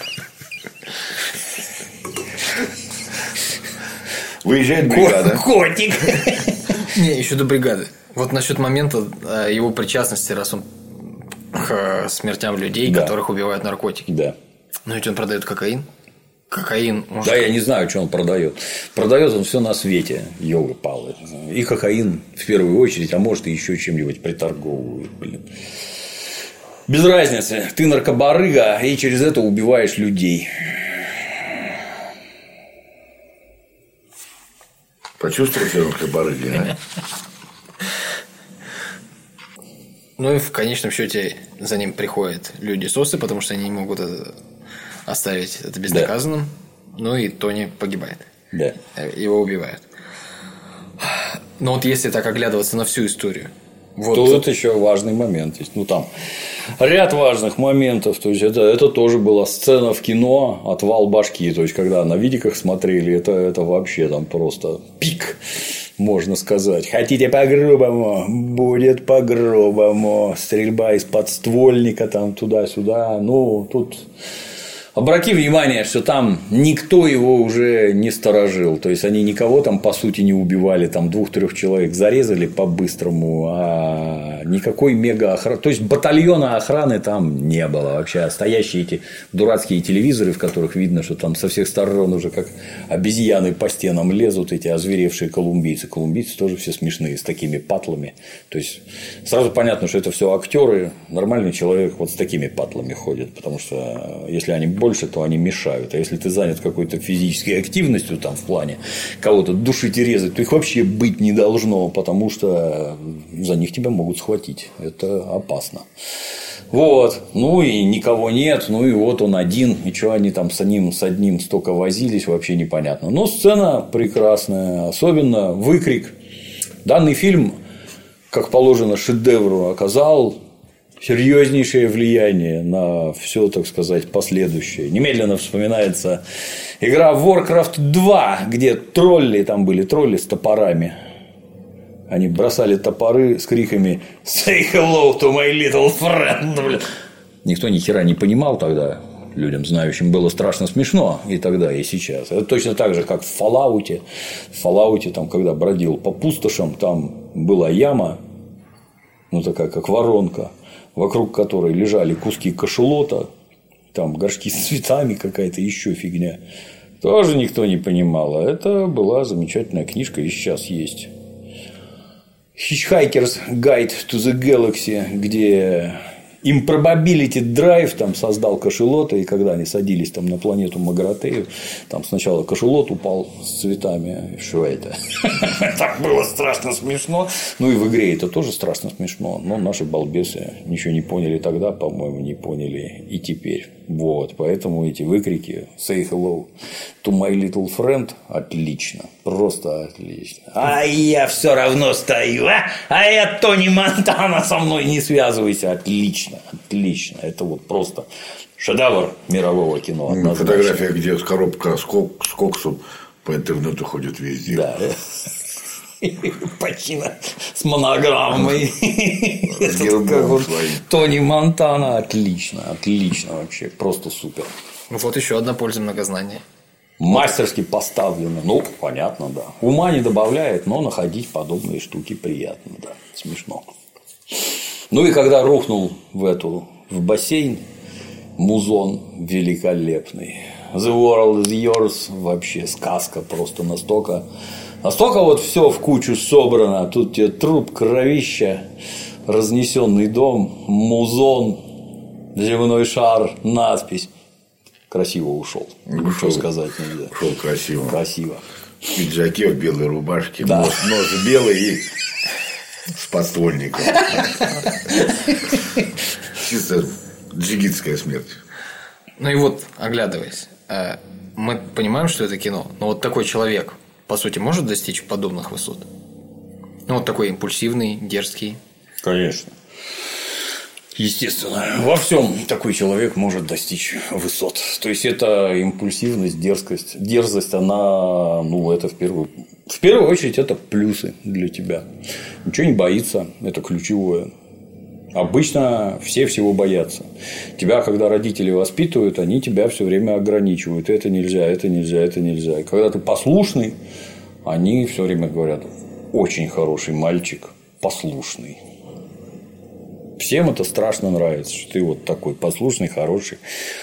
Выезжает бригада. Котик. Не, еще до бригады. Вот насчет момента его причастности, раз он к смертям людей, Да. которых убивают наркотики. Да. Но ведь он продает кокаин. Кокаин. Да, я не знаю, что он продает. Продает он все на свете, ёлы-палы. И кокаин в первую очередь, а может и еще чем-нибудь приторговывают, блин. Без разницы. Ты наркобарыга, и через это убиваешь людей. Почувствовал себя наркобарыги, а? Ну и в конечном счете за ним приходят люди сосы, потому что они не могут оставить это безнаказанным. Да. Ну и Тони погибает. Да. Его убивают. Но вот если так оглядываться на всю историю. Вот тут еще важный момент есть. Ну, там ряд важных моментов. То есть, это тоже была сцена в кино «Отвал башки». То есть, когда на видиках смотрели, это вообще там просто пик, можно сказать. Хотите по-грубому? Будет по-грубому. Стрельба из подствольника там туда-сюда. Ну, тут... Обрати внимание, что там никто его уже не сторожил. То есть, они никого там, по сути, не убивали. Там 2-3 человек зарезали по-быстрому, а никакой мега-охраны. То есть, батальона охраны там не было вообще. Стоящие эти дурацкие телевизоры, в которых видно, что там со всех сторон уже как обезьяны по стенам лезут эти озверевшие колумбийцы. Колумбийцы тоже все смешные, с такими патлами. То есть, сразу понятно, что это все актеры. Нормальный человек вот с такими патлами ходит. Потому что, если они больше, то они мешают. А если ты занят какой-то физической активностью там в плане кого-то душить и резать, то их вообще быть не должно, потому что за них тебя могут схватить. Это опасно. Вот. Ну и никого нет. Ну и вот он один. И что они там с одним столько возились, вообще непонятно. Но сцена прекрасная. Особенно выкрик. Данный фильм, как положено шедевру, оказал серьезнейшее влияние на все, так сказать, последующее. Немедленно вспоминается игра Warcraft 2, где тролли, там были тролли с топорами. Они бросали топоры с криками «Say hello to my little friend». Никто ни хера не понимал тогда. Людям, знающим, было страшно смешно и тогда, и сейчас. Это точно так же, как в Fallout. В Fallout, там, когда бродил по пустошам, там была яма, ну такая, как воронка, вокруг которой лежали куски кашалота, там горшки с цветами, какая-то еще фигня. Тоже никто не понимал. А это была замечательная книжка, и сейчас есть. Hitchhiker's Guide to the Galaxy, где Improbability Drive там создал кашалота, и когда они садились там на планету Магратею, там сначала кашалот упал с цветами. Что это? Так было страшно смешно. Ну и в игре это тоже страшно смешно. Но наши балбесы ничего не поняли тогда, по-моему, не поняли и теперь. Вот, поэтому эти выкрики «Say hello to my little friend» отлично, просто отлично. А я все равно стою, а я Тони Монтана, со мной не связывайся. Отлично, отлично. Это вот просто шедевр мирового кино. Фотография, где коробка с коксом по интернету ходит везде. Да. Почина с монограммой. С гербом своим. Тони Монтана. Отлично, отлично вообще. Просто супер. Ну вот еще одна польза многознания. Мастерски поставлено. Ну, понятно, да. Ума не добавляет, но находить подобные штуки приятно, да. Смешно. Ну и когда рухнул в бассейн, музон великолепный. The world is yours. Вообще сказка просто настолько вот все в кучу собрано. Тут тебе труп, кровища, разнесенный дом, музон, земной шар, надпись. Красиво ушел. Ничего сказать нельзя. Ушел красиво. Красиво. В пиджаке, в белой рубашке, да. нос белый и с подствольником. Чисто джигитская смерть. Ну и вот, оглядываясь, мы понимаем, что это кино, но вот такой человек, по сути, может достичь подобных высот? Ну, вот такой импульсивный, дерзкий. Конечно. Естественно. Во всем такой человек может достичь высот. То есть, это импульсивность, дерзость, она, это в первую очередь, это плюсы для тебя. Ничего не боится, это ключевое. Обычно все всего боятся. Тебя, когда родители воспитывают, они тебя все время ограничивают. Это нельзя, это нельзя, это нельзя. И когда ты послушный, они все время говорят: очень хороший мальчик, послушный. Всем это страшно нравится, что ты вот такой послушный, хороший.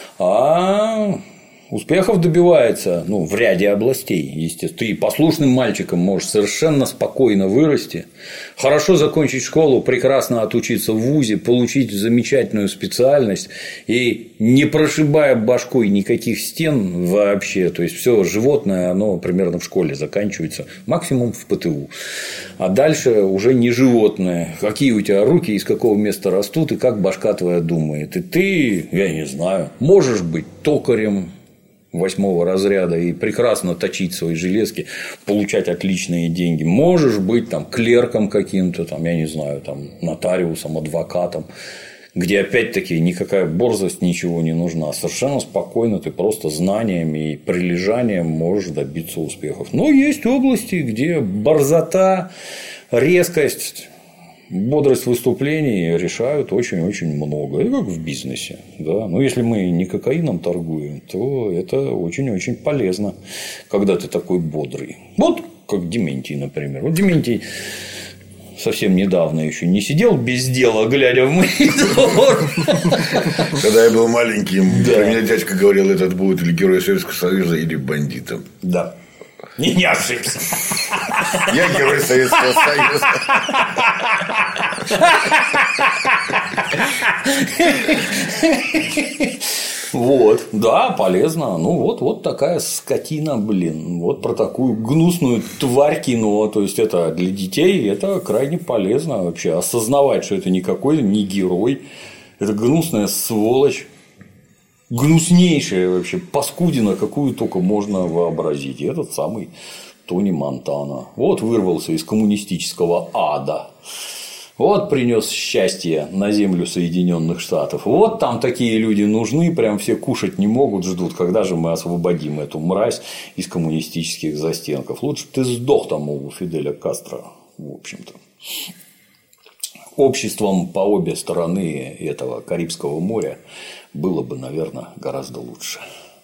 А успехов добивается, в ряде областей, естественно. Ты послушным мальчиком можешь совершенно спокойно вырасти, хорошо закончить школу, прекрасно отучиться в вузе, получить замечательную специальность и не прошибая башкой никаких стен вообще. То есть, все животное, оно примерно в школе заканчивается, максимум в ПТУ. А дальше уже не животное. Какие у тебя руки, из какого места растут и как башка твоя думает. И ты, я не знаю, можешь быть токарем 8 разряда и прекрасно точить свои железки, получать отличные деньги. Можешь быть клерком каким-то, я не знаю, нотариусом, адвокатом, где опять-таки никакая борзость, ничего не нужна. Совершенно спокойно ты просто знаниями и прилежанием можешь добиться успехов. Но есть области, где борзота, резкость, бодрость выступлений решают очень-очень много. Это как в бизнесе. Да? Но если мы не кокаином торгуем, то это очень-очень полезно, когда ты такой бодрый. Вот как Дементий, например. Вот Дементий совсем недавно еще не сидел без дела, глядя в монитор. Когда я был маленьким, про меня дядька говорил: этот будет или герой Советского Союза, или бандитом. Да. Не ошибся. Я герой Советского Союза. Вот, да, полезно. Вот такая скотина, Вот про такую гнусную тварь кино. То есть, это для детей это крайне полезно вообще осознавать, что это никакой не герой. Это гнусная сволочь. Гнуснейшая вообще паскудина, какую только можно вообразить. И этот самый Тони Монтана. Вот вырвался из коммунистического ада. Вот принес счастье на землю Соединенных Штатов. Вот там такие люди нужны, прям все кушать не могут, ждут, когда же мы освободим эту мразь из коммунистических застенков. Лучше бы ты сдох там у Фиделя Кастро, в общем-то. Обществом по обе стороны этого Карибского моря было бы, наверное, гораздо лучше.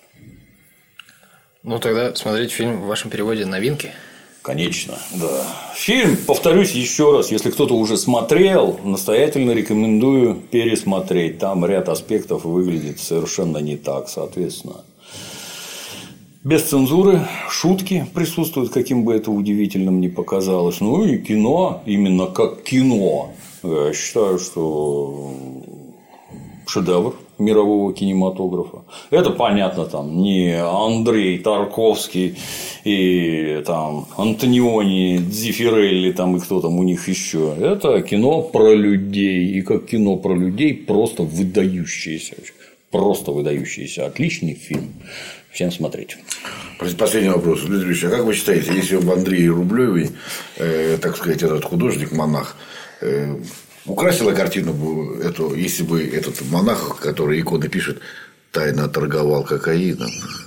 Ну, тогда смотреть фильм в вашем переводе «Новинки». Конечно, да. Фильм, повторюсь еще раз, если кто-то уже смотрел, настоятельно рекомендую пересмотреть. Там ряд аспектов выглядит совершенно не так, соответственно. Без цензуры, шутки присутствуют, каким бы это удивительным ни показалось. Ну и кино, именно как кино. Я считаю, что шедевр мирового кинематографа. Это понятно, не Андрей Тарковский и Антониони, Дзефирелли и кто там у них еще. Это кино про людей. И как кино про людей просто выдающееся. Просто выдающийся, отличный фильм. Всем смотреть. Последний вопрос. Дмитрий Ильич, а как вы считаете, если бы Андрей Рублевый, так сказать, этот художник-монах, украсила картину бы эту, если бы этот монах, который иконы пишет, тайно торговал кокаином?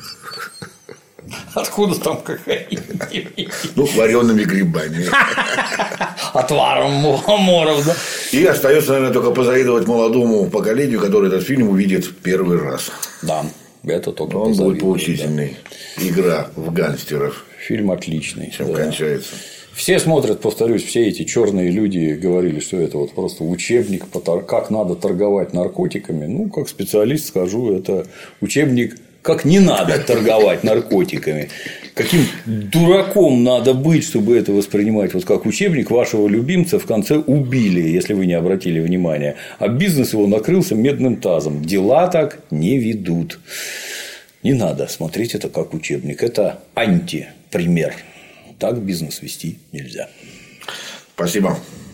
Откуда там кокаин? Ну, вареными грибами. Отваром мухоморов, да? И остается, наверное, только позавидовать молодому поколению, которое этот фильм увидит первый раз. Да, это только он будет поучительный. Да. Игра в гангстеров. Фильм отличный. Чем кончается. Все смотрят, повторюсь, все эти черные люди говорили, что это вот просто учебник, как надо торговать наркотиками. Ну, как специалист скажу, это учебник, как не надо торговать наркотиками. Каким дураком надо быть, чтобы это воспринимать вот как учебник. Вашего любимца в конце убили, если вы не обратили внимания. А бизнес его накрылся медным тазом. Дела так не ведут. Не надо смотреть это как учебник. Это антипример. Так бизнес вести нельзя. Спасибо.